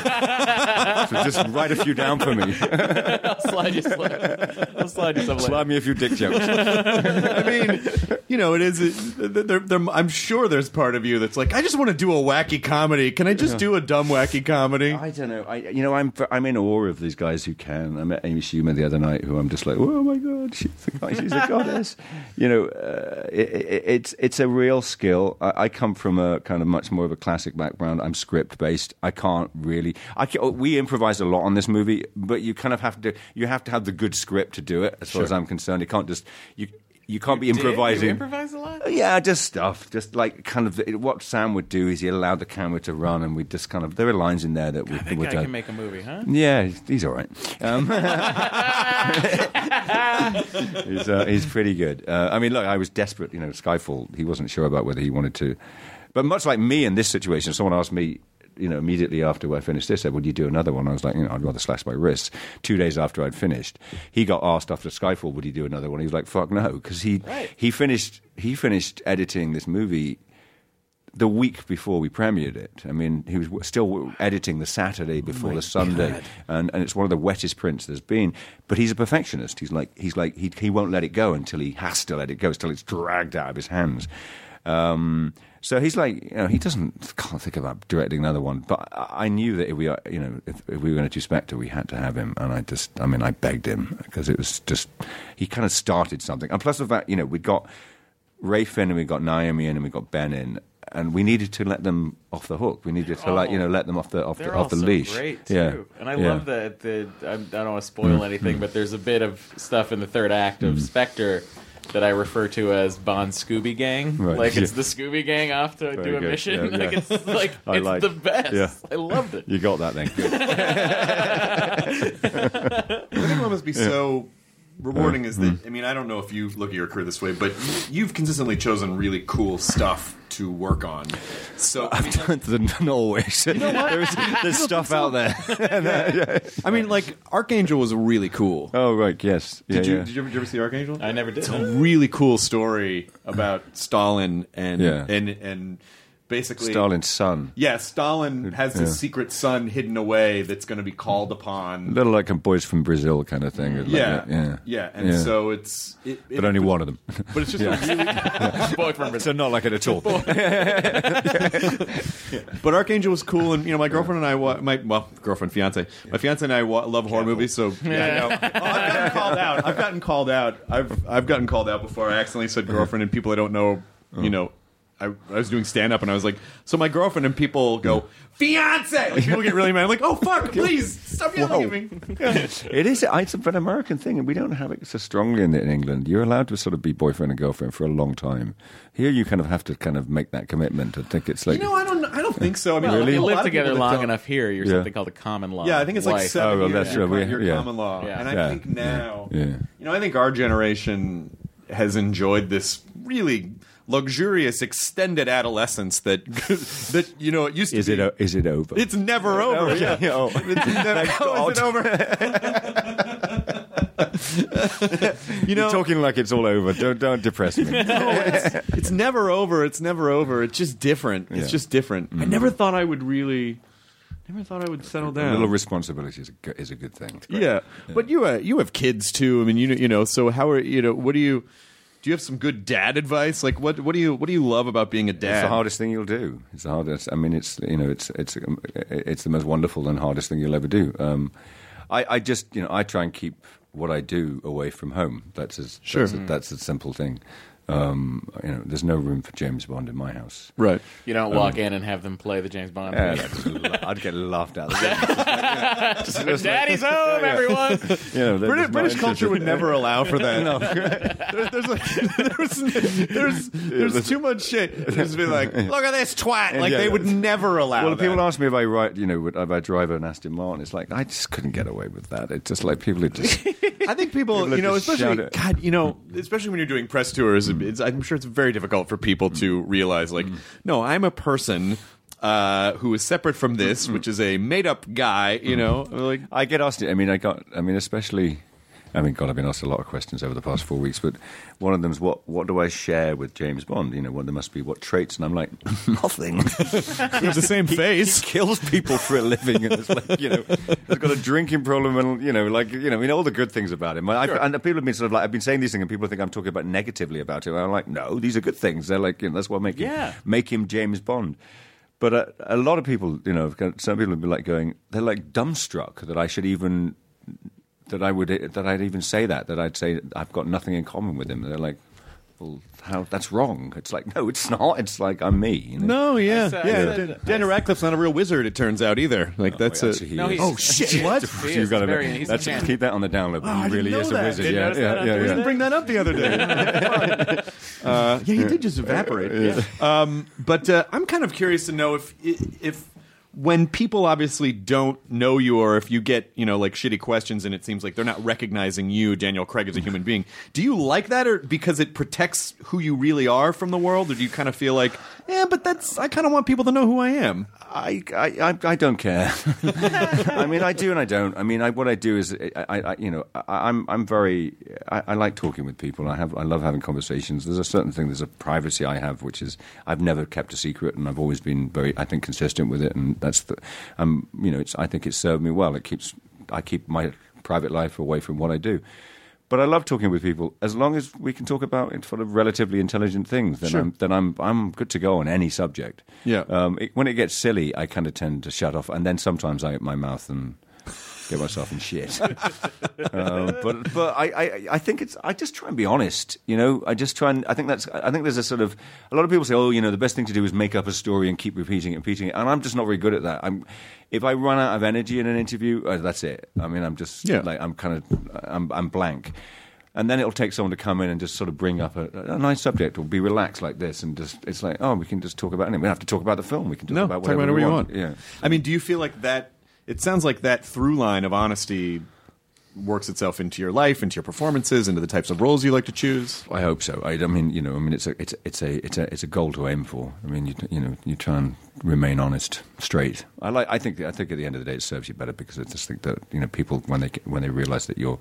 So just write a few down for me. I'll slide you some. I'll slide you some. Slide me a few dick jokes. I mean, you know, it is. It, they're, they're, I'm sure there's part of you that's like, I just want to do a wacky comedy. Can I just do a dumb wacky comedy? I don't know. I, you know, I'm I'm in awe of these guys who can. I met Amy Schumer the other night, who I'm just like, oh my god, she's a, she's a goddess. You know, uh, it, it, it's it's a real skill. I, I come from a kind of much more of a classic background. I'm script based. I can't really. I can, we improvised a lot on this movie, but you kind of have to. You have to have the good script to do it, as far Sure. as I'm concerned. You can't just you. You can't be You did? improvising. You improvise a lot? Yeah, just stuff. Just like kind of what Sam would do is he allowed the camera to run, and we just kind of there are lines in there that God, we that would. guy Uh, can make a movie, huh? yeah, he's, he's all right. Um, he's uh, he's pretty good. Uh, I mean, look, I was desperate. You know, Skyfall. He wasn't sure about whether he wanted to, but much like me in this situation, someone asked me. You know, immediately after I finished this, said, would you do another one? I was like, you know, I'd rather slash my wrists. Two days after I'd finished, he got asked after Skyfall, would he do another one? He was like, fuck no, because he right. he finished he finished editing this movie the week before we premiered it. I mean, he was still editing the Saturday before oh the Sunday, God. and and it's one of the wettest prints there's been. But he's a perfectionist. He's like he's like he he won't let it go until he has to let it go, until it's dragged out of his hands. Um, so he's like, you know, he doesn't can't think about directing another one. But I, I knew that if we, are, you know, if, if we were going to do Spectre, we had to have him. And I just, I mean, I begged him because it was just he kind of started something. And plus the fact, you know, we'd got Rafe in and we got Naomi in and we got Ben in, and we needed to let them off the hook. We needed to, like, you know, let them off the off They're the off the also leash. Great too. Yeah, and I yeah. love that. The I, I don't want to spoil anything, but there's a bit of stuff in the third act of Spectre that I refer to as Bond's Scooby Gang. Right, Like it's yeah. the Scooby Gang off to Very do a good. mission. Yeah, like yeah. it's like I it's like- the best. yeah. I loved it. You got that then. Good. I think what must be so rewarding is that, I mean, I don't know if you look at your career this way, but you've consistently chosen really cool stuff to work on. So I mean, I've done the, not always. There's, there's stuff out there. I mean, like Archangel was really cool. Oh right, yes. Yeah, Did you, yeah. did you, ever, did you ever see Archangel? I never did. It's a really cool story about Stalin and Yeah. and and basically Stalin's son. Yeah, Stalin has this Yeah. secret son hidden away that's going to be called A upon. little like a Boys from Brazil kind of thing. Like Yeah, that, yeah, yeah, and Yeah. so it's it, it, but only one of them. But it's just a really. Boy from So not like it at all. But Archangel was cool, and you know, my girlfriend and I, wa- my well, girlfriend, fiance, my fiance and I wa- love horror movies. So yeah, I know. Oh, I've gotten called out. I've gotten called out. I've I've gotten called out before. I accidentally said girlfriend, and people I don't know, you know. I, I was doing stand up and I was like, so my girlfriend, and people go, fiance! Like, people get really mad. I'm like, oh fuck, please stop yelling at me. It is. It's an American thing, and we don't have it so strongly in, in England. You're allowed to sort of be boyfriend and girlfriend for a long time. Here, you kind of have to kind of make that commitment. I think it's like You know, I don't I don't think so. I mean, Well, a if you lot live of people together that long don't- enough here, you're Yeah. something called a common law. Yeah, I think it's like wife. seven Oh, well, years that's your, right. We- your yeah. common law. Yeah. And I Yeah. think now, Yeah. you know, I think our generation has enjoyed this really luxurious extended adolescence that that you know it used to is be. it o- is it over? It's never over. Oh, yeah, yeah. yeah, oh. It's never, Thank oh, is it God. over? you know, You're talking like it's all over. Don't don't depress me. no, it's, it's never over. It's never over. It's just different. It's Yeah. just different. I never thought I would really. Never thought I would settle A down. little responsibility is a, go- is a good thing. It's great. Yeah. But you uh, you have kids too. I mean, you know, you know. So how are you know? What do you do? You have some good dad advice? Like what? What do you what do you love about being a dad? It's the hardest thing you'll do. It's the hardest. I mean, it's you know, it's it's it's the most wonderful and hardest thing you'll ever do. Um, I, I just you know, I try and keep what I do away from home. That's as Sure. that's a, that's a simple thing. Um, you know, there's no room for James Bond in my house. Right. You don't walk in and have them play the James Bond. Yeah, theme. I'd, I'd get laughed at. Just like- Daddy's home, everyone. You know, they're British, just not British culture interested. would never allow for that. No, there's there's, like, there's there's there's too much shit. There's be like, look at this twat. Like Yeah. they would never allow. Well, that. people ask me if I write, you know, if I drive an Aston Martin. It's like I just couldn't get away with that. It's just like people are just. I think people, People you know, just shout especially it. God, you know, especially when you're doing press tours, it's, I'm sure it's very difficult for people to realize, like, no, I'm a person uh, who is separate from this, which is a made-up guy. You know, like I get asked it. I mean, I got. I mean, especially. I mean, God, I've been asked a lot of questions over the past four weeks, but one of them's what what do I share with James Bond? You know, what there must be what traits, and I'm like nothing. we have the same face. He kills people for a living, and it's like you know, he's got a drinking problem, and you know, like you know, I mean, all the good things about him. I, Sure. and people have been sort of like I've been saying these things, and people think I'm talking about negatively about him. And I'm like, no, these are good things. They're like you know, that's what make him Yeah. make him James Bond. But uh, a lot of people, you know, some people would be like going, they're like dumbstruck that I should even. That I would that I'd even say that that I'd say I've got nothing in common with him. They're like, well, how that's wrong. It's like no, it's not. It's like I'm me. You know? No, yeah, I said- I yeah. said- Dan- Daniel Radcliffe not a real wizard. It turns out either. Like that's Wait, a. actually, he No, is. he's- Oh shit! What? He You've is. got to Very- he's a let's champ. keep that on the down low. Oh, I he didn't really know is that. a wizard. Didn't Yeah, notice yeah, that on yeah, We yeah. didn't bring that up the other day. uh, yeah, he did just evaporate. Um, but uh, I'm kind of curious to know if if when people obviously don't know you, or if you get you know like shitty questions, and it seems like they're not recognizing you, Daniel Craig, as a human being. Do you like that, or because it protects who you really are from the world, or do you kind of feel like, yeah, but that's I kind of want people to know who I am? I, I, I, I don't care. I mean, I do and I don't. I mean, I, what I do is, I, I you know, I, I'm, I'm very, I, I like talking with people. I have, I love having conversations. There's a certain thing, there's a privacy I have, which is I've never kept a secret, and I've always been very, I think, consistent with it. And that's the, um, you know, it's, I think it's served me well. It keeps, I keep my private life away from what I do. But I love talking with people as long as we can talk about sort of relatively intelligent things. Then Sure. I'm then I'm I'm good to go on any subject. Yeah. Um, it, when it gets silly, I kind of tend to shut off, and then sometimes I open my mouth and get myself in shit. um, but but I, I I think it's I just try and be honest. You know, I just try and I think that's I think there's a sort of a lot of people say, oh, you know, the best thing to do is make up a story and keep repeating it, and repeating it, and I'm just not very good at that. I'm if I run out of energy in an interview, uh, that's it. I mean, I'm just Yeah. like I'm kind of I'm I'm blank. And then it'll take someone to come in and just sort of bring up a, a nice subject, or be relaxed like this, and just it's like, oh, we can just talk about anything. We don't have to talk about the film. We can talk No, about talk whatever about we whatever you want. want. Yeah. I mean, do you feel like that? It sounds like that through line of honesty works itself into your life, into your performances, into the types of roles you like to choose. I hope so. I, I mean, you know, I mean, it's a, it's, it's a, it's a, it's a goal to aim for. I mean, you, you know, you try and remain honest, straight. I like. I think. I think at the end of the day, it serves you better, because I just think that you know, people when they when they realise that you're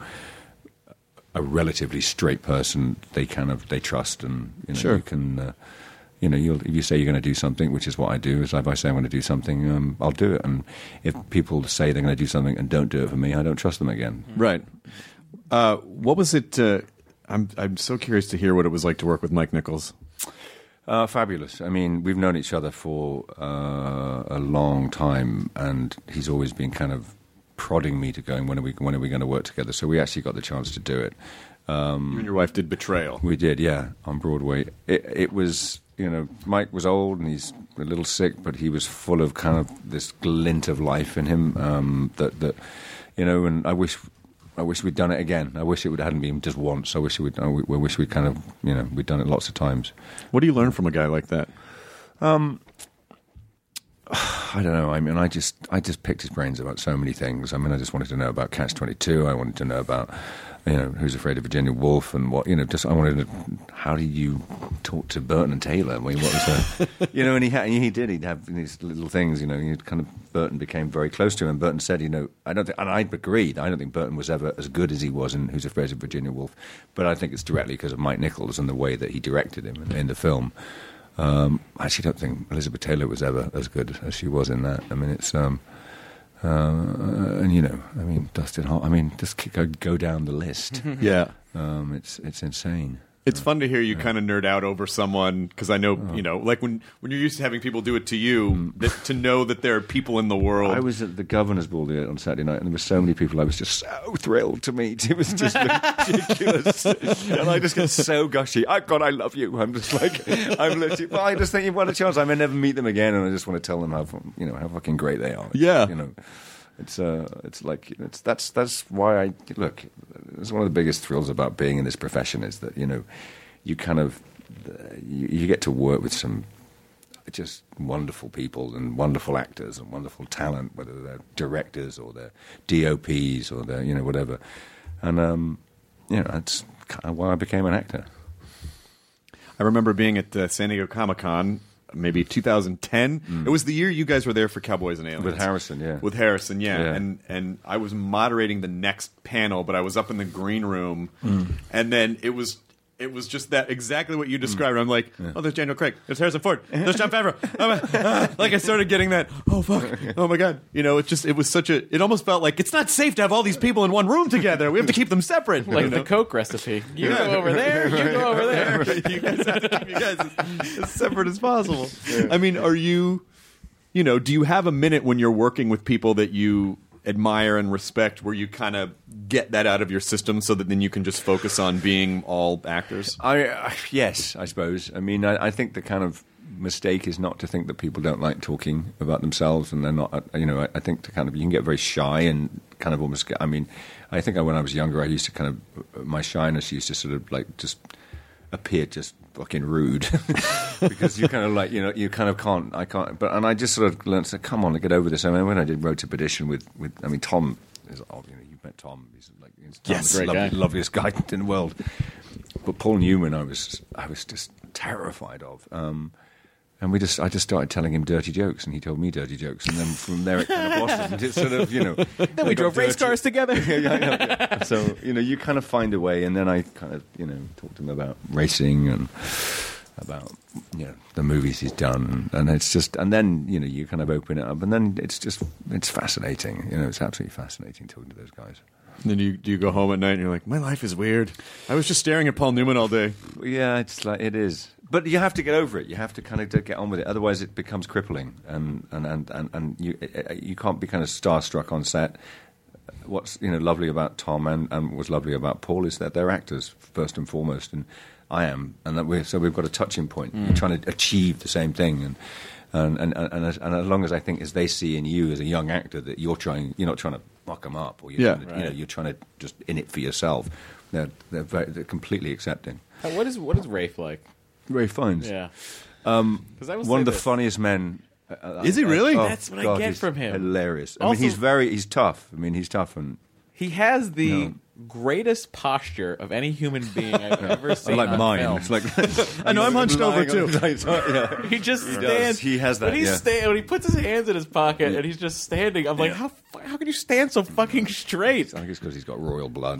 a relatively straight person, they kind of they trust, and you know, Sure. you can. Uh, You know, you'll, if you say you're going to do something, which is what I do, is if I say I'm going to do something, um, I'll do it. And if people say they're going to do something and don't do it for me, I don't trust them again. Right. Uh, what was it? Uh, I'm I'm so curious to hear what it was like to work with Mike Nichols. Uh, fabulous. I mean, we've known each other for uh, a long time, and he's always been kind of prodding me to going, when are we when are we going to work together? So we actually got the chance to do it. Um, You and your wife did Betrayal. We did, yeah, on Broadway. It, it was, you know, Mike was old and he's a little sick, but he was full of kind of this glint of life in him um, that, that, you know, and I wish, I wish we'd done it again. I wish it would, hadn't been just once. I wish it would. I wish we'd kind of, you know, we'd done it lots of times. What do you learn from a guy like that? Um, I don't know. I mean, I just I just picked his brains about so many things. I mean, I just wanted to know about Catch twenty-two. I wanted to know about, you know, Who's Afraid of Virginia Woolf and what, you know, just I wanted to, how do you talk to Burton and Taylor? I mean, what was that? You know, and he had, he did, he'd have these little things, you know, he kind of, Burton became very close to him, and Burton said, you know, I don't think, and I agreed, I don't think Burton was ever as good as he was in Who's Afraid of Virginia Woolf, but I think it's directly because of Mike Nichols and the way that he directed him in, in the film. Um, I actually don't think Elizabeth Taylor was ever as good as she was in that. I mean, it's, um, uh, and you know, I mean, Dustin Hoffman, I mean, just go, go down the list. Yeah. Um, it's it's insane. It's fun to hear you kind of nerd out over someone, because I know, you know, like when, when you're used to having people do it to you, that, to know that there are people in the world. I was at the Governor's Ball on Saturday night, and there were so many people I was just so thrilled to meet. It was just ridiculous. And I just get so gushy. Oh, God, I love you. I'm just like, I'm literally, well, I just think you've won a chance. I may never meet them again, and I just want to tell them how, you know, how fucking great they are. Yeah. You know. It's uh, it's like it's that's that's why I look. It's one of the biggest thrills about being in this profession is that, you know, you kind of uh, you, you get to work with some just wonderful people and wonderful actors and wonderful talent, whether they're directors or they're D O Ps or they're, you know, whatever. And um, you know, that's kind of why I became an actor. I remember being at uh, San Diego Comic-Con. Maybe two thousand ten. Mm. It was the year you guys were there for Cowboys and Aliens. With Harrison, yeah. With Harrison, yeah. yeah. And and I was moderating the next panel, but I was up in the green room, mm. and then it was it was just that exactly what you described. Mm. I'm like, yeah. oh, there's Daniel Craig, there's Harrison Ford, there's Jon Favreau. uh, like I started getting that. Oh fuck! Oh my god! You know, it just it was such a. It almost felt like it's not safe to have all these people in one room together. We have to keep them separate. Like you know? the Coke recipe. You yeah. go over there. You go over there. You guys have to keep you guys as, as separate as possible. Yeah. I mean, are you? You know, do you have a minute when you're working with people that you admire and respect where you kind of get that out of your system so that then you can just focus on being all actors? I uh, yes, I suppose. I mean, I, I think the kind of mistake is not to think that people don't like talking about themselves, and they're not. You know, I, I think to kind of you can get very shy and kind of almost. Get, I mean, I think I, when I was younger, I used to kind of my shyness used to sort of like just appear just fucking rude because you kind of like, you know, you kind of can't, I can't, but, and I just sort of learned to say, come on, get over this. I mean, when I did Road to Perdition with, with I mean, Tom is, oh, you know, you met Tom, he's like, he's yes, the great lovely, guy. loveliest guy in the world. But Paul Newman, I was, I was just terrified of. Um, and we just, I just started telling him dirty jokes, and he told me dirty jokes, and then from there it kind of blossomed. It's sort of, you know. Then we drove race cars together. yeah, yeah, I know, yeah. So, you know, you kind of find a way, and then I kind of, you know, talked to him about racing and about, you know, the movies he's done, and it's just, and then, you know, you kind of open it up, and then it's just, it's fascinating. You know, it's absolutely fascinating talking to those guys. And then you, do you go home at night and you're like, my life is weird. I was just staring at Paul Newman all day. Yeah, it's like, it is. But you have to get over it. You have to kind of get on with it. Otherwise, it becomes crippling, and and and and, and you you can't be kind of starstruck on set. What's, you know, lovely about Tom and, and what's lovely about Paul is that they're actors first and foremost, and I am, and that we're, so we've got a touching point. Mm. You're trying to achieve the same thing, and and and and as, and as long as I think as they see in you as a young actor that you're trying, you're not trying to muck them up, or you're yeah, trying to, right. you know, you're trying to just in it for yourself. They're they're, very, they're completely accepting. Uh, what is what is Rafe like? Ray Fiennes. Yeah. Um, I will one of the this. funniest men. Uh, Is he really? Oh, That's what I God, get he's from him. Hilarious. I Also- mean, he's very, he's tough. I mean, he's tough, and He has the No. greatest posture of any human being I've ever seen. like on mine. film. It's like I know, I'm hunched over, too. yeah. He just He does. stands. He has that, When, he's yeah. sta- when he puts his hands in his pocket and he's just standing, I'm like, how fu- how can you stand so fucking straight? I think it's because he's got royal blood.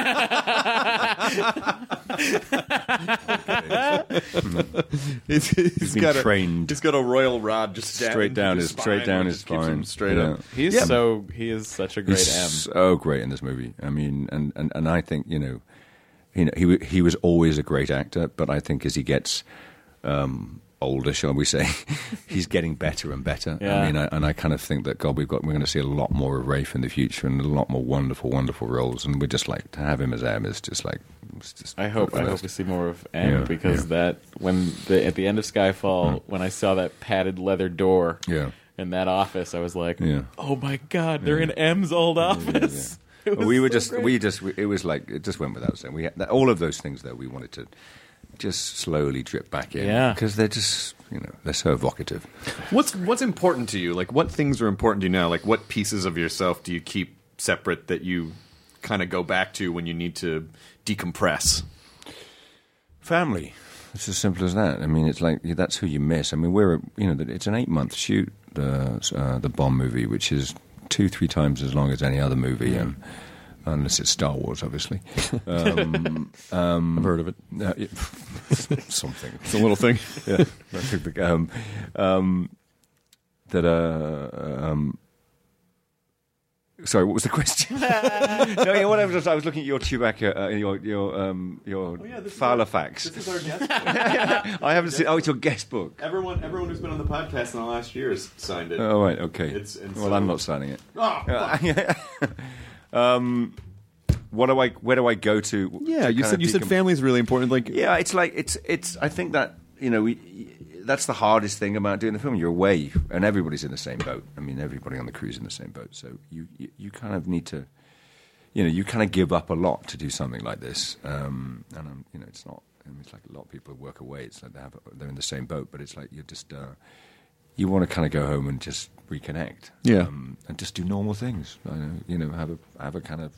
he's, he's been got trained. A, he's got a royal rod just straight down his, straight down his keeps him spine. straight Yeah. up. He's Yeah. so he is such a great He's M. so great in this movie. I mean, and, and, and I think, you know, you know, he w- he was always a great actor, but I think as he gets um, older, shall we say, he's getting better and better. Yeah. I mean, I, and I kind of think that God, we've got we're going to see a lot more of Rafe in the future, and a lot more wonderful, wonderful roles. And we're just like to have him as M is just like. It's just I hope I hope we see more of M Yeah, because yeah. that when the, at the end of Skyfall, when I saw that padded leather door Yeah. in that office, I was like, Yeah. oh my god, they're in M's old office. It was we were so just great. we just we, it was like it just went without saying. We had, all of those things though we wanted to just slowly drip back in Yeah. because they're just you know, they're so evocative. What's what's important to you? Like, what things are important to you now? Like, what pieces of yourself do you keep separate that you kind of go back to when you need to decompress? Family. It's as simple as that. I mean, it's like that's who you miss. I mean, we're you know, it's an eight month shoot, the uh, the Bond movie, which is two three times as long as any other movie. Mm. Um, Unless it's Star Wars, obviously. Um, um, I've heard of it. Uh, it something. It's a little thing. Yeah. um, um, that, uh, um, sorry, what was the question? no, yeah, what I was, I was looking at your Chewbacca, uh, your your um, your oh, yeah, Filofax. This is our guest book. I haven't seen. Oh, it's your guest book. Everyone, everyone who's been on the podcast in the last year has signed it. Oh, right, okay. It's, well, so, I'm not signing it. Oh, Um, what do I? Where do I go to? yeah, to you kind said of you said decom- family is really important. Like, yeah, it's like it's it's. I think that you know we, that's the hardest thing about doing the film. You're away, and everybody's in the same boat. I mean, everybody on the crew's in the same boat. So you you, you kind of need to, you know, you kind of give up a lot to do something like this. Um, and um, you know, it's not. I mean, it's like a lot of people who work away. It's like they have they're in the same boat, but it's like you're just. Uh, You want to kind of go home and just reconnect, yeah, um, and just do normal things. I know, you know, have a have a kind of,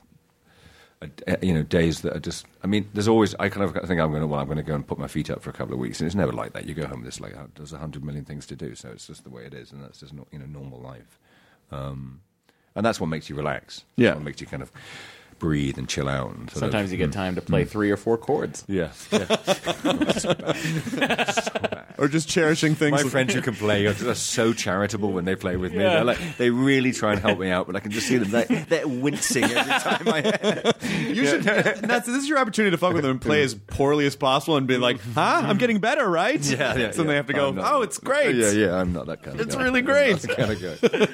a, you know, days that are just. I mean, there's always. I kind of think I'm going to. Well, I'm going to go and put my feet up for a couple of weeks, and it's never like that. You go home, there's like there's a hundred million things to do, so it's just the way it is, and that's just not, you know, normal life, um, and that's what makes you relax. Yeah, what makes you kind of breathe and chill out. And sort Sometimes of, you get mm, time to play mm. three or four chords. Yeah. yeah. so bad. So bad. Or just cherishing things. My friends who can play are, are so charitable when they play with me. Yeah. They're like, they really try and help me out, but I can just see them. They, they're wincing every time I. You should. That's, this is your opportunity to fuck with them and play as poorly as possible and be like, "Huh, I'm getting better, right?" Yeah, yeah. So yeah. they have to go, I'm not- "Oh, it's great." Yeah, yeah. I'm not that kind of. It's guy. really I'm great. not that kind of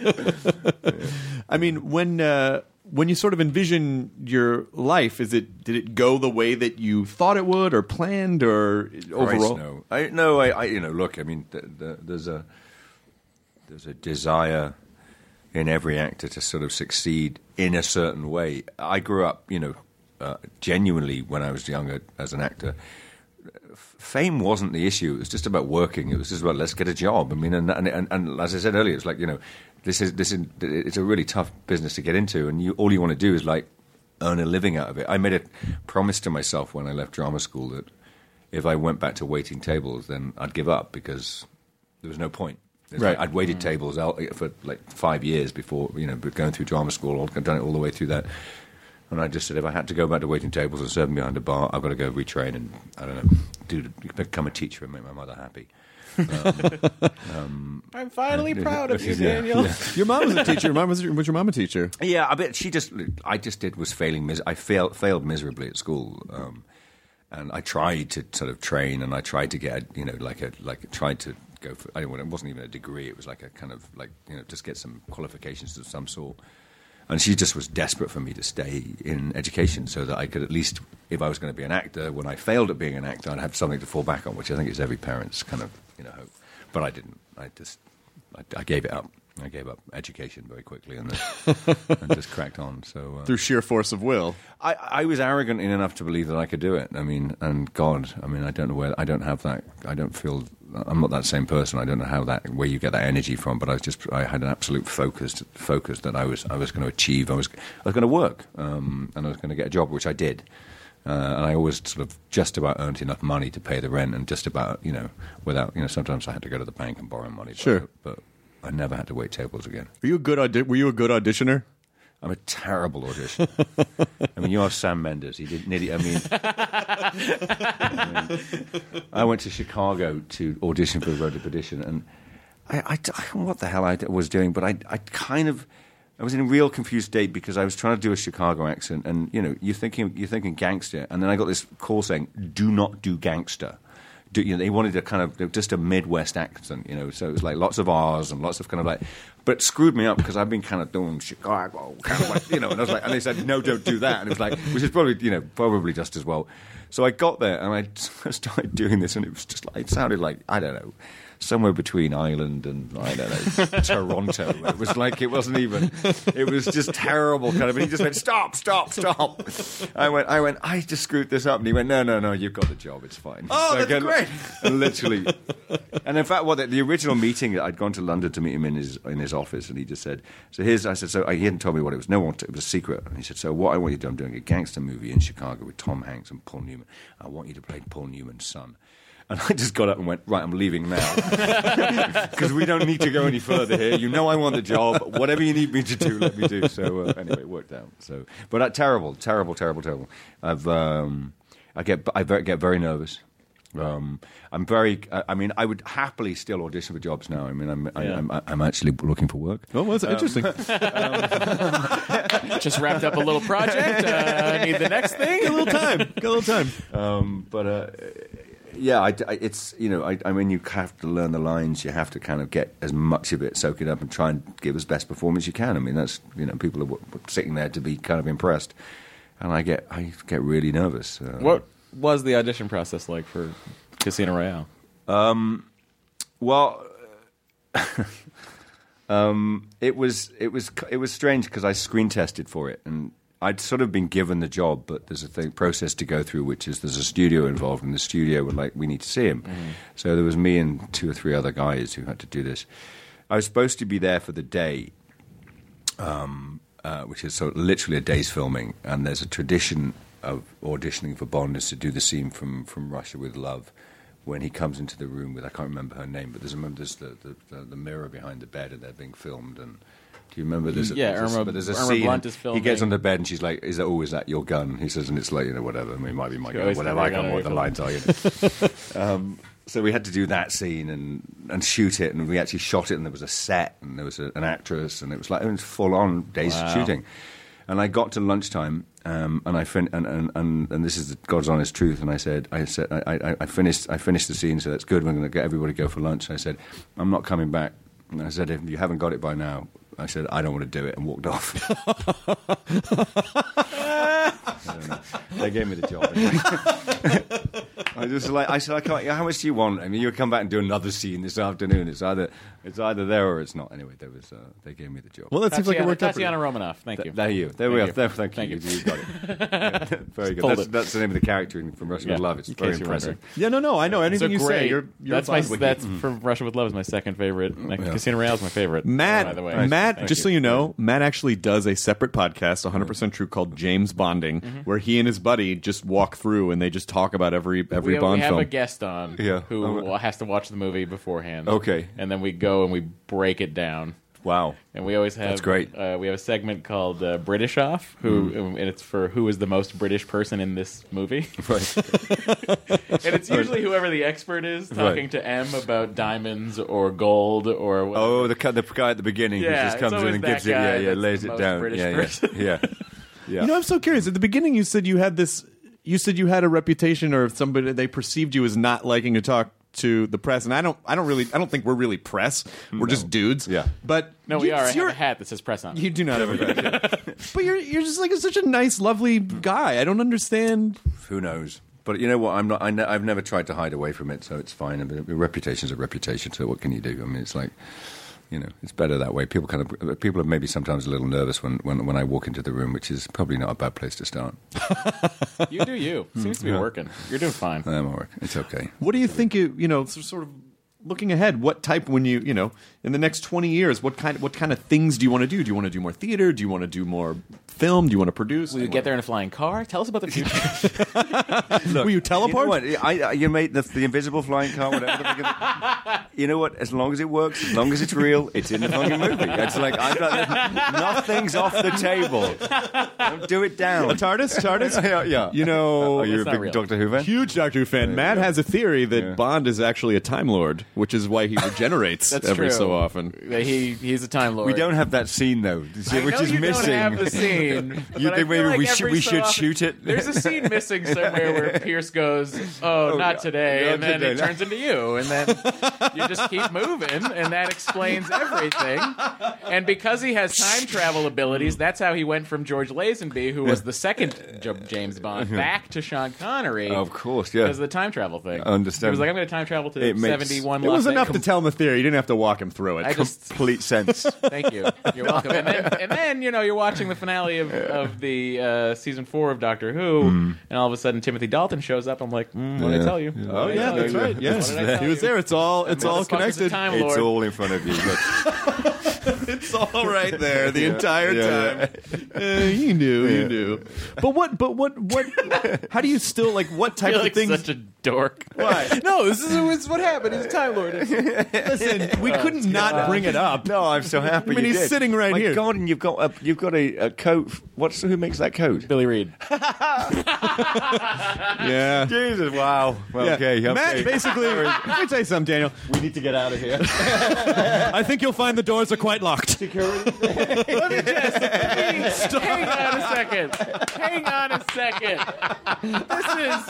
guy. Yeah. I mean, when uh, when you sort of envision your life, is it did it go the way that you thought it would, or planned, or overall? Christ, no, I no, I, I you know, look, I mean, the, the, there's a there's a desire in every actor to sort of succeed in a certain way. I grew up, you know, uh, genuinely when I was younger as an actor. Fame wasn't the issue. It was just about working. It was just about let's get a job. I mean, and and, and, and as I said earlier, it's like, you know, this is this is it's a really tough business to get into, and you all you want to do is like earn a living out of it. I made a promise to myself when I left drama school that if I went back to waiting tables, then I'd give up because there was no point. It's Right. like I'd waited tables out for like five years before, you know, going through drama school. I'd done it all the way through that. And I just said, if I had to go back to waiting tables and serve behind a bar, I've got to go retrain and, I don't know, do become a teacher and make my mother happy. Um, um, I'm finally proud of you, yeah, Daniel. yeah. Your mom was a teacher. Your mom was, was your mom a teacher? Yeah, I bet she just. I just did was failing. Mis- I failed failed miserably at school, um, and I tried to sort of train, and I tried to get, you know, like a like tried to go for. I don't know, it wasn't even a degree. It was like a kind of like, you know, just get some qualifications of some sort. And she just was desperate for me to stay in education so that I could at least, if I was going to be an actor, when I failed at being an actor, I'd have something to fall back on, which I think is every parent's kind of, you know, hope. But I didn't. I just, I, I gave it up. I gave up education very quickly and, then, and just cracked on. So uh, Through sheer force of will. I, I was arrogant enough to believe that I could do it. I mean, and God, I mean, I don't know where, I don't have that, I don't feel, I'm not that same person. I don't know how that, where you get that energy from, but I was just, I had an absolute focus, focus that I was, I was going to achieve, I was, I was going to work, um, and I was going to get a job, which I did. Uh, and I always sort of just about earned enough money to pay the rent, and just about, you know, without, you know, sometimes I had to go to the bank and borrow money. But, Sure. But I never had to wait tables again. Were you a good audi- Were you a good auditioner? I'm a terrible auditioner. I mean, you are Sam Mendes. He did nearly. I mean, I mean, I went to Chicago to audition for Road to Perdition, and I, I, I don't know what the hell I was doing, but I, I kind of, I was in a real confused state because I was trying to do a Chicago accent, and you know, you're thinking, you're thinking gangster, and then I got this call saying, "Do not do gangster." Do, you know, they wanted a kind of just a Midwest accent, you know, so it was like lots of R's and lots of kind of like, but it screwed me up because I've been kind of doing Chicago, kind of like, you know, and I was like, and they said, no, don't do that, and it was like, which is probably, you know, probably just as well. So I got there and I started doing this, and it was just like, it sounded like, I don't know, somewhere between Ireland and I don't know Toronto. It was like it wasn't even. It was just terrible kind of. And he just went, "Stop, stop, stop." I went, I went, I just screwed this up, and he went, "No, no, no, you've got the job. It's fine." Oh, like, that's and, great. And literally, and in fact, what the, the original meeting, I'd gone to London to meet him in his in his office, and he just said, "So here's," I said, "So he hadn't told me what it was. No one, it was a secret." And he said, "So what I want you to do, I'm doing a gangster movie in Chicago with Tom Hanks and Paul Newman. I want you to play Paul Newman's son." And I just got up and went, "Right, I'm leaving now. Because we don't need to go any further here. You know I want the job. Whatever you need me to do, let me do." So uh, anyway, it worked out. So, But uh, terrible, terrible, terrible, terrible. I've, um, I get I very, get very nervous. Um, I'm very, I, I mean, I would happily still audition for jobs now. I mean, I'm, I, Yeah. I'm, I'm actually looking for work. Oh, well, that's interesting. Just wrapped up a little project. Uh, need the next thing. Got a little time. Got a little time. Um, but uh, yeah, I, I, it's you know, I, I mean, you have to learn the lines. You have to kind of get as much of it, soak it up, and try and give as best performance you can. I mean, that's you know, people are w- w- sitting there to be kind of impressed, and I get I get really nervous. Uh, What was the audition process like for Casino Royale? Um, well, um, it was it was it was strange because I screen tested for it, and I'd sort of been given the job, but there's a thing, process to go through, which is there's a studio involved, and the studio were like, "We need to see him." Mm-hmm. So there was me and two or three other guys who had to do this. I was supposed to be there for the day, um, uh, which is sort of literally a day's filming, and there's a tradition of auditioning for Bond is to do the scene from, from Russia with Love, when he comes into the room with, I can't remember her name, but there's, remember, there's the, the, the, the mirror behind the bed and they're being filmed. And do you remember this? Yeah, there's a, Irma, but there's a Irma scene, Blunt is he filming. gets on the bed and she's like, "Is that, oh, is that your gun?" He says, and it's like, you know, whatever. I mean, it might be my You gun, always whatever. have I a gun don't know what the on lines are. You know. um, so we had to do that scene and, and shoot it, and we actually shot it, and there was a set, and there was a, an actress, and it was like, it was full on days Wow. of shooting. And I got to lunchtime, um, and I fin- and, and, and, and this is the God's honest truth. And I said, I said, I, I, I finished, I finished the scene, so that's good. We're going to get everybody to go for lunch. And I said, "I'm not coming back." And I said, "If you haven't got it by now," I said, "I don't want to do it," and walked off. I don't know. They gave me the job. Anyway. I just like I said, I can't. How much do you want? I mean, you come back and do another scene this afternoon. It's either it's either there or it's not. Anyway, there was uh, they gave me the job. Well, that seems like it Tatiana, worked out. pretty Tatiana Romanoff. Thank you. Th- there you. There Thank we are. you. There, thank, Thank you. you. You got it. Yeah, very good. Pulled That's, it. that's the name of the character in, from Russia Yeah, with Love. It's in very case you're impressive. wondering. Yeah, no, no. I know anything So you great. say. You're, you're that's my Bond wiki. that's from Russia with Love is my second favorite. My, Yeah. Casino Royale is my favorite. Matt, by the way. Matt, Thank just so you know, Matt actually does a separate podcast, one hundred percent True, called James Bonding, Mm-hmm. where he and his buddy just walk through and they just talk about every every we, Bond we have film. a guest on Yeah. who Oh. has to watch the movie beforehand. Okay. And then we go and we break it down. Wow. And we always have That's great. Uh, we have a segment called uh, British Off, who and it's for who is the most British person in this movie. Right. And it's usually whoever the expert is talking Right. to M about diamonds or gold or whatever. Oh, the, the guy at the beginning Yeah, who just it's comes in always and that gives it. guy Yeah, yeah, that's lays the it most down. British yeah, person. yeah, yeah, yeah. You know, I'm so curious. At the beginning, you said you had this. You said you had a reputation, or somebody they perceived you as not liking to talk to the press, and I don't. I don't really. I don't think we're really press. We're just dudes. Yeah. But No, we you, are. I have You're, a hat that says press on it. you do not have a badge. Yeah. But you're you're just like such a nice, lovely guy. I don't understand. Who knows? But you know what? I'm not. I ne- I've never tried to hide away from it, so it's fine. I mean, a reputation's a reputation. So what can you do? I mean, it's like, you know, it's better that way. People kind of people are maybe sometimes a little nervous when, when, when I walk into the room, which is probably not a bad place to start. You do you. Seems to be Yeah. working. You're doing fine. I'm all right. It's okay. What do you think? You you know, so- sort of looking ahead. What type when you you know in the next twenty years? What kind what kind of things do you want to do? Do you want to do more theater? Do you want to do more film? Do you want to produce? Will you get there in a flying car? Tell us about the future. Will you You teleport? know what? I, I, you made the, the invisible flying car, whatever. The fucking- you know what? As long as it works, as long as it's real, it's in the fucking movie. It's like I've got nothing's off the table. Don't do it down. A TARDIS? TARDIS? yeah, yeah. You know, Are you a It's not big real. Doctor Who fan? huge Doctor Who fan. Matt has a theory that Yeah. Bond is actually a Time Lord, which is why he regenerates That's every true. so often. He he's a time lord. We don't have that scene though, I which know is you missing. Don't have the scene. You but I think feel maybe like we should every we so should often- shoot it? There's a scene missing somewhere where Pierce goes, "Oh, Oh, not yeah. today," Not and then today. it turns into you, and then you just keep moving, and that explains everything. And because he has time travel abilities, that's how he went from George Lazenby, who was the second J- James Bond, back to Sean Connery. Of course, yeah. Because of the time travel thing. I understand. He was like, "I'm going to time travel to It makes- seventy-one I'm It was locked in. enough to tell him the theory. You didn't have to walk him through it. I just Complete sense. thank you. You're welcome. And then, and then you know you're watching the finale of, of the uh, season four of Doctor Who, Mm. and all of a sudden Timothy Dalton shows up. I'm like, mm, what did I Yeah. tell you? Yeah. What Oh did I yeah, tell that's you? right. Yeah, What did I tell he was you? there. It's all it's all Motherfucker's a connected. Time It's Lord. all in front of you. Look. It's all right there the entire Yeah, time. Uh, you knew, you knew. But what? But what? What? How do you still like? What I type feel of like things? such a dork. Why? No, this is, this is what happened. He's a Time Lord. Listen, we couldn't not bring it up. No, I'm so happy. I mean, you he's did. sitting right My here. God, and you've got a you've got a, a coat. What's who makes that coat? Billy Reed. Yeah. Jesus! Wow. Yeah. Okay. okay. Matt, basically, let me tell you something, Daniel. we need to get out of here. I think you'll find the doors are quite locked. Let me just hang on a second. Hang on a second. This is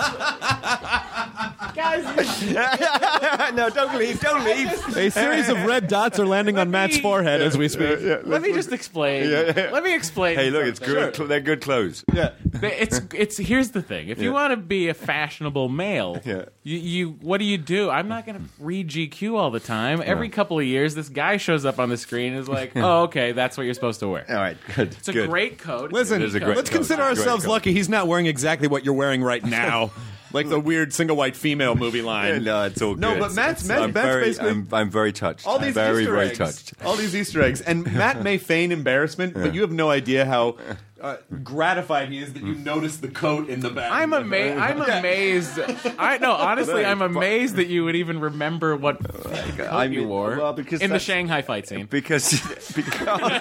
guys. No, don't leave. Don't leave. A series of red dots are landing on Matt's me- forehead as we speak. Let me just explain. Let me explain. Hey, look, it's something. good. cl- They're good clothes. Yeah. It's it's here's the thing. If you Yeah. want to be a fashionable male, Yeah. you, you what do you do? I'm not going to read G Q all the time. Every couple of years, this guy shows up on the screen and is like, "Oh, okay, that's what you're supposed to wear." All right. Good. It's a good. great coat. It's Listen, It is a coat. great let's coat. consider Great ourselves coat. lucky he's not wearing exactly what you're wearing right now. Like the weird single white female movie Yeah, line. no, it's all good. No, but Matt's, Matt, I'm Matt's very, basically I'm, I'm very touched. all these very, Easter very eggs. touched. All these Easter eggs. And Matt may feign embarrassment, but you have no idea how uh, gratified he is that you noticed the coat in the back. I'm amazed. I'm amazed. I no, honestly, I'm amazed that you would even remember what coat I you mean, wore well, because in the that's- Shanghai fight scene. Because, because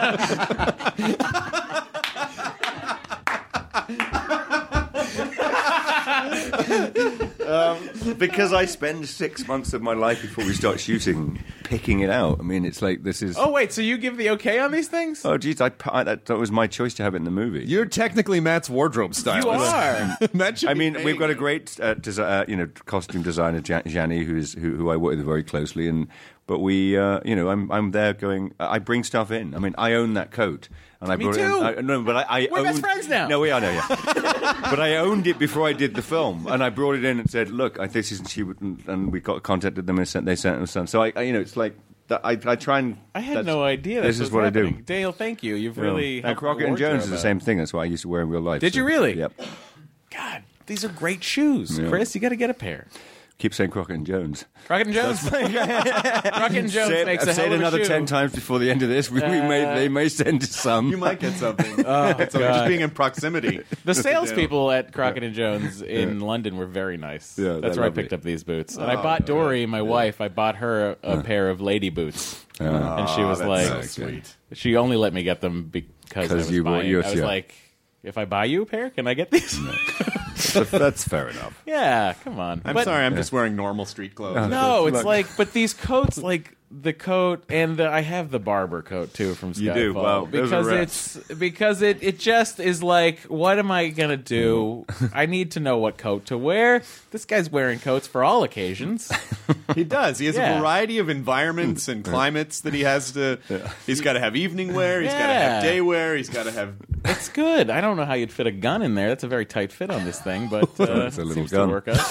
um, because I spend six months of my life before we start shooting picking it out. I mean, it's like this is. Oh wait, so you give the okay on these things? Oh, geez, I, I that, that was my choice to have it in the movie. You're technically Matt's wardrobe stylist. You are. Matt should I be mean, paying we've got a you. great, uh, desi- uh, you know, costume designer, Jan- Jani, who's who, who I work with very closely, and but we, uh, you know, I'm I'm there going. I bring stuff in. I mean, I own that coat, and I Me brought too. it in. I, no, but I, I We're owned, best friends now. No, we are now, yeah. But I owned it before I did the film, and I brought it in and said, "Look, I, this isn't she," would- and we got contacted them and sent, they sent us some. So I, I, you know, it's like that, I, I try and. I had that's- no idea. This, This was is what happening. I do. Dale, thank you. You've You know. really And helped Crockett the and Jones is wardrobe the out. same thing. That's what I used to wear in real life. Did so- you really? Yep. God, these are great shoes, Yeah. Chris. You got to get a pair. Keep saying Crockett and Jones. Crockett and Jones. Crockett and Jones Say it- makes I've a said hell of another a shoe. ten times before the end of this. We, we may, they may send us some. You might get something. oh, just God. being in proximity. The salespeople at Crockett and Jones in London were very nice. Yeah, That's they're where I lovely. picked up these boots. And I bought Dory, my wife, I bought her a, a pair of lady boots. and she was that's like, so sweet. She only let me get them because I was you bought buying. yours, I was yeah. like, if I buy you a pair, can I get these? But that's fair enough. Yeah, come on. I'm But- sorry, I'm just wearing normal street clothes. No, it's Look. like, but these coats, like the coat, and the, I have the barber coat too from Skyfall. You do? Well, those are because reps. it's because it it just is like, what am I gonna do? I need to know what coat to wear. This guy's wearing coats for all occasions. He does. He has Yeah. a variety of environments and climates that he has to. He's got to have evening wear. He's got to Yeah. have day wear. He's got to have. It's good. I don't know how you'd fit a gun in there. That's a very tight fit on this thing, but uh, It's a little seems gun. to work out.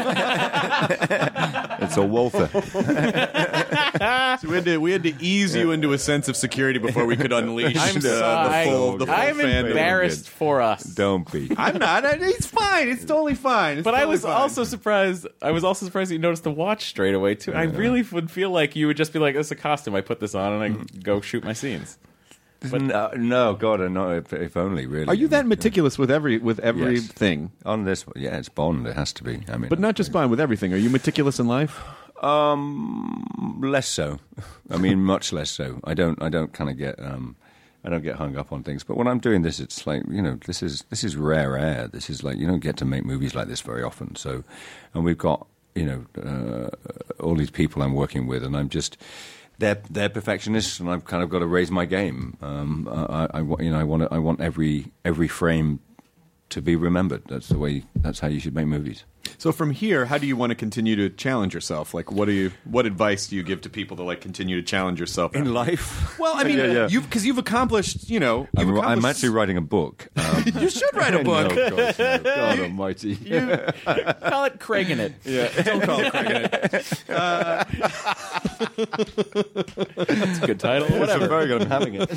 It's a Walther. So we had to we had to ease you into a sense of security before we could unleash I'm the, sorry. the full the full I'm fandom. embarrassed for us. Don't be. I'm not. I- It's fine. It's totally fine. It's But I totally was fine. also surprised. I was also surprised that you noticed the watch straight away too. I really would feel like you would just be like, "This is a costume. I put this on and I go shoot my scenes." no, no, God, I'm not. If, if only, really. Are you that meticulous with every with everything? On this one, yeah, it's Bond. It has to be. I mean, But not just Bond, with everything. Are you meticulous in life? Um, less so. I mean, much less so. I don't. I don't kind of get. Um, I don't get hung up on things. But when I'm doing this, it's like, you know, this is this is rare air. This is like, you don't get to make movies like this very often. So, and we've got, you know, uh, all these people I'm working with, and I'm just. They're they're perfectionists, and I've kind of got to raise my game. Um, I, I, I you know I want to, I want every every frame to be remembered. That's the way. That's how you should make movies. So from here, how do you want to continue to challenge yourself? Like, what do you, what advice do you give to people to like continue to challenge yourself In life? Well, I mean, Yeah, yeah. you've because you've accomplished, you know, you've I'm, I'm accomplished- actually writing a book. Um, You should write a book. No, God, no. God almighty. Call it Craig in it. Yeah, don't call it Craig in it. That's a good title. It's Whatever. very good. I'm having it.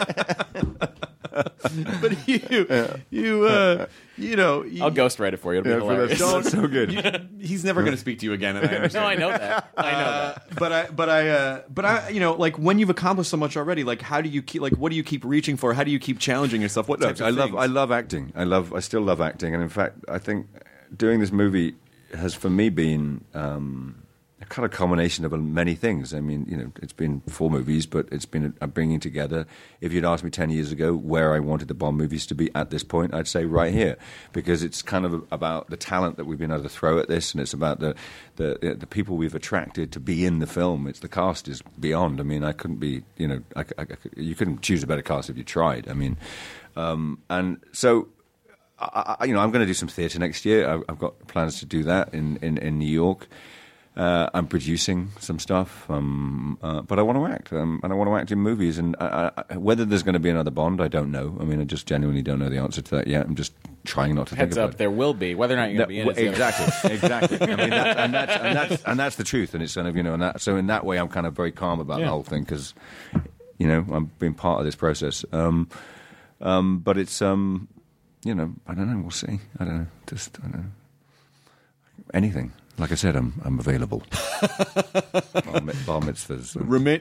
But you, you, uh, you know, you, I'll ghostwrite it for you. It'll be Yeah, but hilarious. that's so good. he's never going to speak to you again. And I understand. No, I know that. I know Uh, that. but I, but I, uh, but I, you know, like when you've accomplished so much already, like how do you keep, like what do you keep reaching for? How do you keep challenging yourself? What types Look, of I love things? I love acting. I love I still love acting, and in fact, I think doing this movie has for me been um, a kind of combination of many things. I mean, you know, it's been four movies, but it's been a bringing together. If you'd asked me ten years ago where I wanted the Bond movies to be at this point, I'd say right here, because it's kind of about the talent that we've been able to throw at this, and it's about the the, the people we've attracted to be in the film. It's the cast is beyond. I mean, I couldn't be, you know, I, I, you couldn't choose a better cast if you tried. I mean, um, and so. I, I, you know, I'm going to do some theatre next year. I've, I've got plans to do that in, in, in New York. Uh, I'm producing some stuff, um, uh, but I want to act, um, and I want to act in movies. And I, I, whether there's going to be another Bond, I don't know. I mean, I just genuinely don't know the answer to that yet. I'm just trying not to Heads think about up, it. there will be. Whether or not you're going to be in No, it. is the other- exactly, exactly. I mean, that, and, that's, and, that's, and that's the truth. And it's kind of, you know, and that, so in that way, I'm kind of very calm about Yeah. the whole thing because, you know, I'm being part of this process. Um, um, but it's. Um, You know, I don't know. We'll see. I don't know. Just, I don't know. Anything. Like I said, I'm I'm available. bar, mit- bar mitzvahs. and- Remain.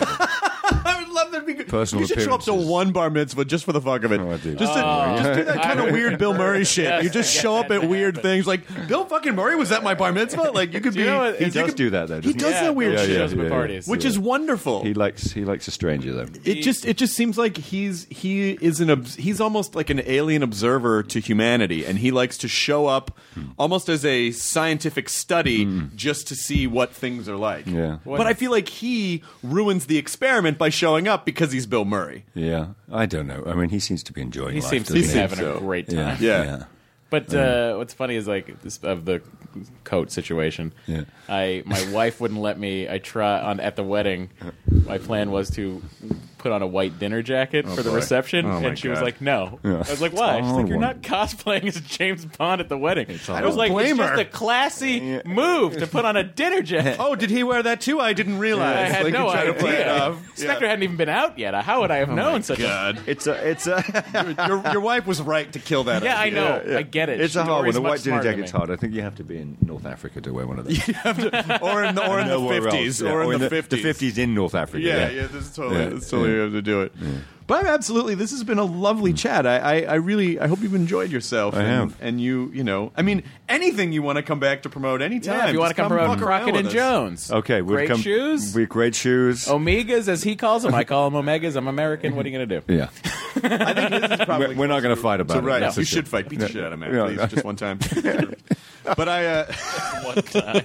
I would love that. Be good. Personal you should show up to appearances. one bar mitzvah just for the fuck of it. Oh, I do. Just, to, Oh. just do that kind of weird Bill Murray shit. Yes, you just yes, show up that at weird happens. things like Bill fucking Murray was at my bar mitzvah. Like you could Do be. you know what- He you does could- do that, though. He Doesn't does Yeah, that weird Bill shit, shows up at parties. which is wonderful. He likes he likes a stranger, though. It just it just seems like he's he is an obs- he's almost like an alien observer to humanity, and he likes to show up almost as a scientific study just to see what things are like. Yeah. But I feel like he ruins the experiment by showing up because he's Bill Murray. Yeah, I don't know. I mean, he seems to be enjoying He life. seems to doesn't be seems having so. a great Yeah, time. Yeah. yeah. But uh, what's funny is like this, of the coat situation. Yeah. I my wife wouldn't let me. I try on at the wedding. My plan was to put on a white dinner jacket for the boy. reception, Oh, my and she was God. like, "No." Yeah. I was like, "Why?" She's Oh, like, "You're one. not cosplaying as James Bond at the wedding." I don't was like, blame "It's her. just a classy move to put on a dinner jacket." Oh, did he wear that too? I didn't realize. I had Like, no you tried to play it idea. off. Spectre hadn't even been out yet. How would I have known such God. It's a it's a your, your wife was right to kill that. a? Yeah, I idea. know. I get it. it's a She's hard always one. A much white dinner smarter than jacket's me. hard. I think you have to be in North Africa to wear one of those. or in the or in the Nowhere else. fifties, Yeah, or in the the fifties. The fifties in North Africa. Yeah, Yeah, yeah, this is totally, Yeah, this is totally yeah. have to do it. But I'm absolutely, this has been a lovely chat. I, I, I really, I hope you've enjoyed yourself. I and, have. and you, you know, I mean, anything you want to come back to promote anytime. Yeah, if you want just to come promote fuck around Crockett with and us. Jones. Okay, we've great come. shoes. We great shoes. Omegas, as he calls them. I call them Omegas. I'm American. What are you going to do? Yeah, I think this is probably we're, we're not going to fight about so it. right. That's You for should sure. fight. Beat the shit out of Matt, Yeah. please, just one time. But I, uh, One time.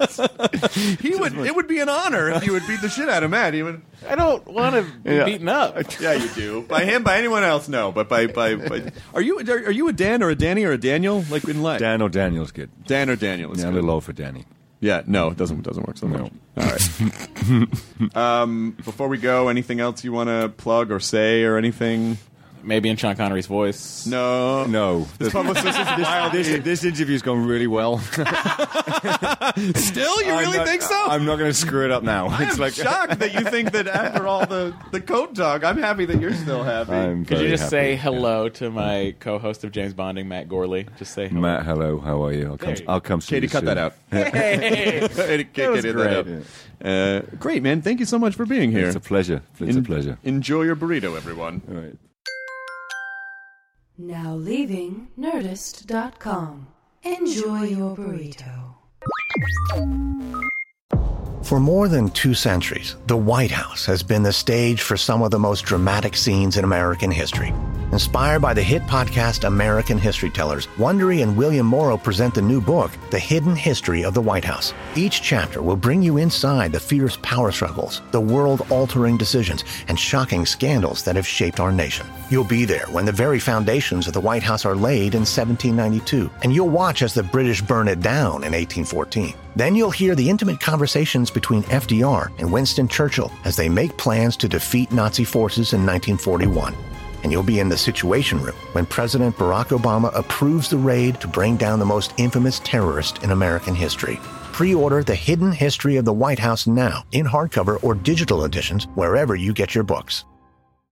he would. It would be an honor if you would beat the shit out of Matt. He would. I don't want to be Yeah. beaten up. Yeah, you do. By him, by anyone else, no. But by by, by are you are, are you a Dan or a Danny or a Daniel? Like in life, Dan or Daniel's good. Dan or Daniel. It's Yeah, a good. little old for Danny. Yeah, no, it doesn't doesn't work so much. No. All right. um, before we go, anything else you want to plug or say or anything? Maybe in Sean Connery's voice. No, No, This publicist is wildly. this, this interview's gone really well. Still, you I'm really not- think so? I'm not going to screw it up now. I'm It's like shocked that you think that after all the the coat talk, I'm happy that you're still happy. I'm Could you very just happy. say hello to my co-host of James Bonding, Matt Gorley? Just say hello. Matt, hello. How are you? I'll come. There you I'll come see Katie, you cut soon. that out. Hey, Katie, That was edit great. out. Uh, great, man. Thank you so much for being here. It's a pleasure. It's En- a pleasure. Enjoy your burrito, everyone. All right. Now leaving Nerdist dot com. Enjoy your burrito. For more than two centuries, the White House has been the stage for some of the most dramatic scenes in American history. Inspired by the hit podcast American History Tellers, Wondery and William Morrow present the new book, The Hidden History of the White House. Each chapter will bring you inside the fierce power struggles, the world-altering decisions, and shocking scandals that have shaped our nation. You'll be there when the very foundations of the White House are laid in seventeen ninety-two, and you'll watch as the British burn it down in eighteen fourteen. Then you'll hear the intimate conversations between F D R and Winston Churchill as they make plans to defeat Nazi forces in nineteen forty-one. And you'll be in the Situation Room when President Barack Obama approves the raid to bring down the most infamous terrorist in American history. Pre-order The Hidden History of the White House now in hardcover or digital editions wherever you get your books.